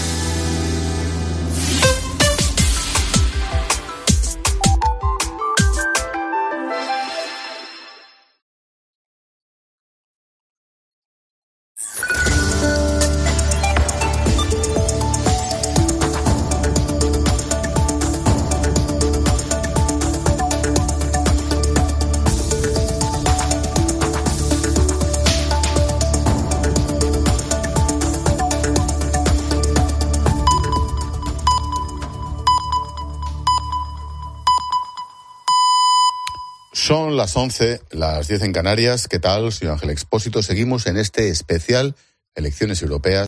Son las 11, las 10 en Canarias. ¿Qué tal? Soy Ángel Expósito. Seguimos en este especial Elecciones Europeas.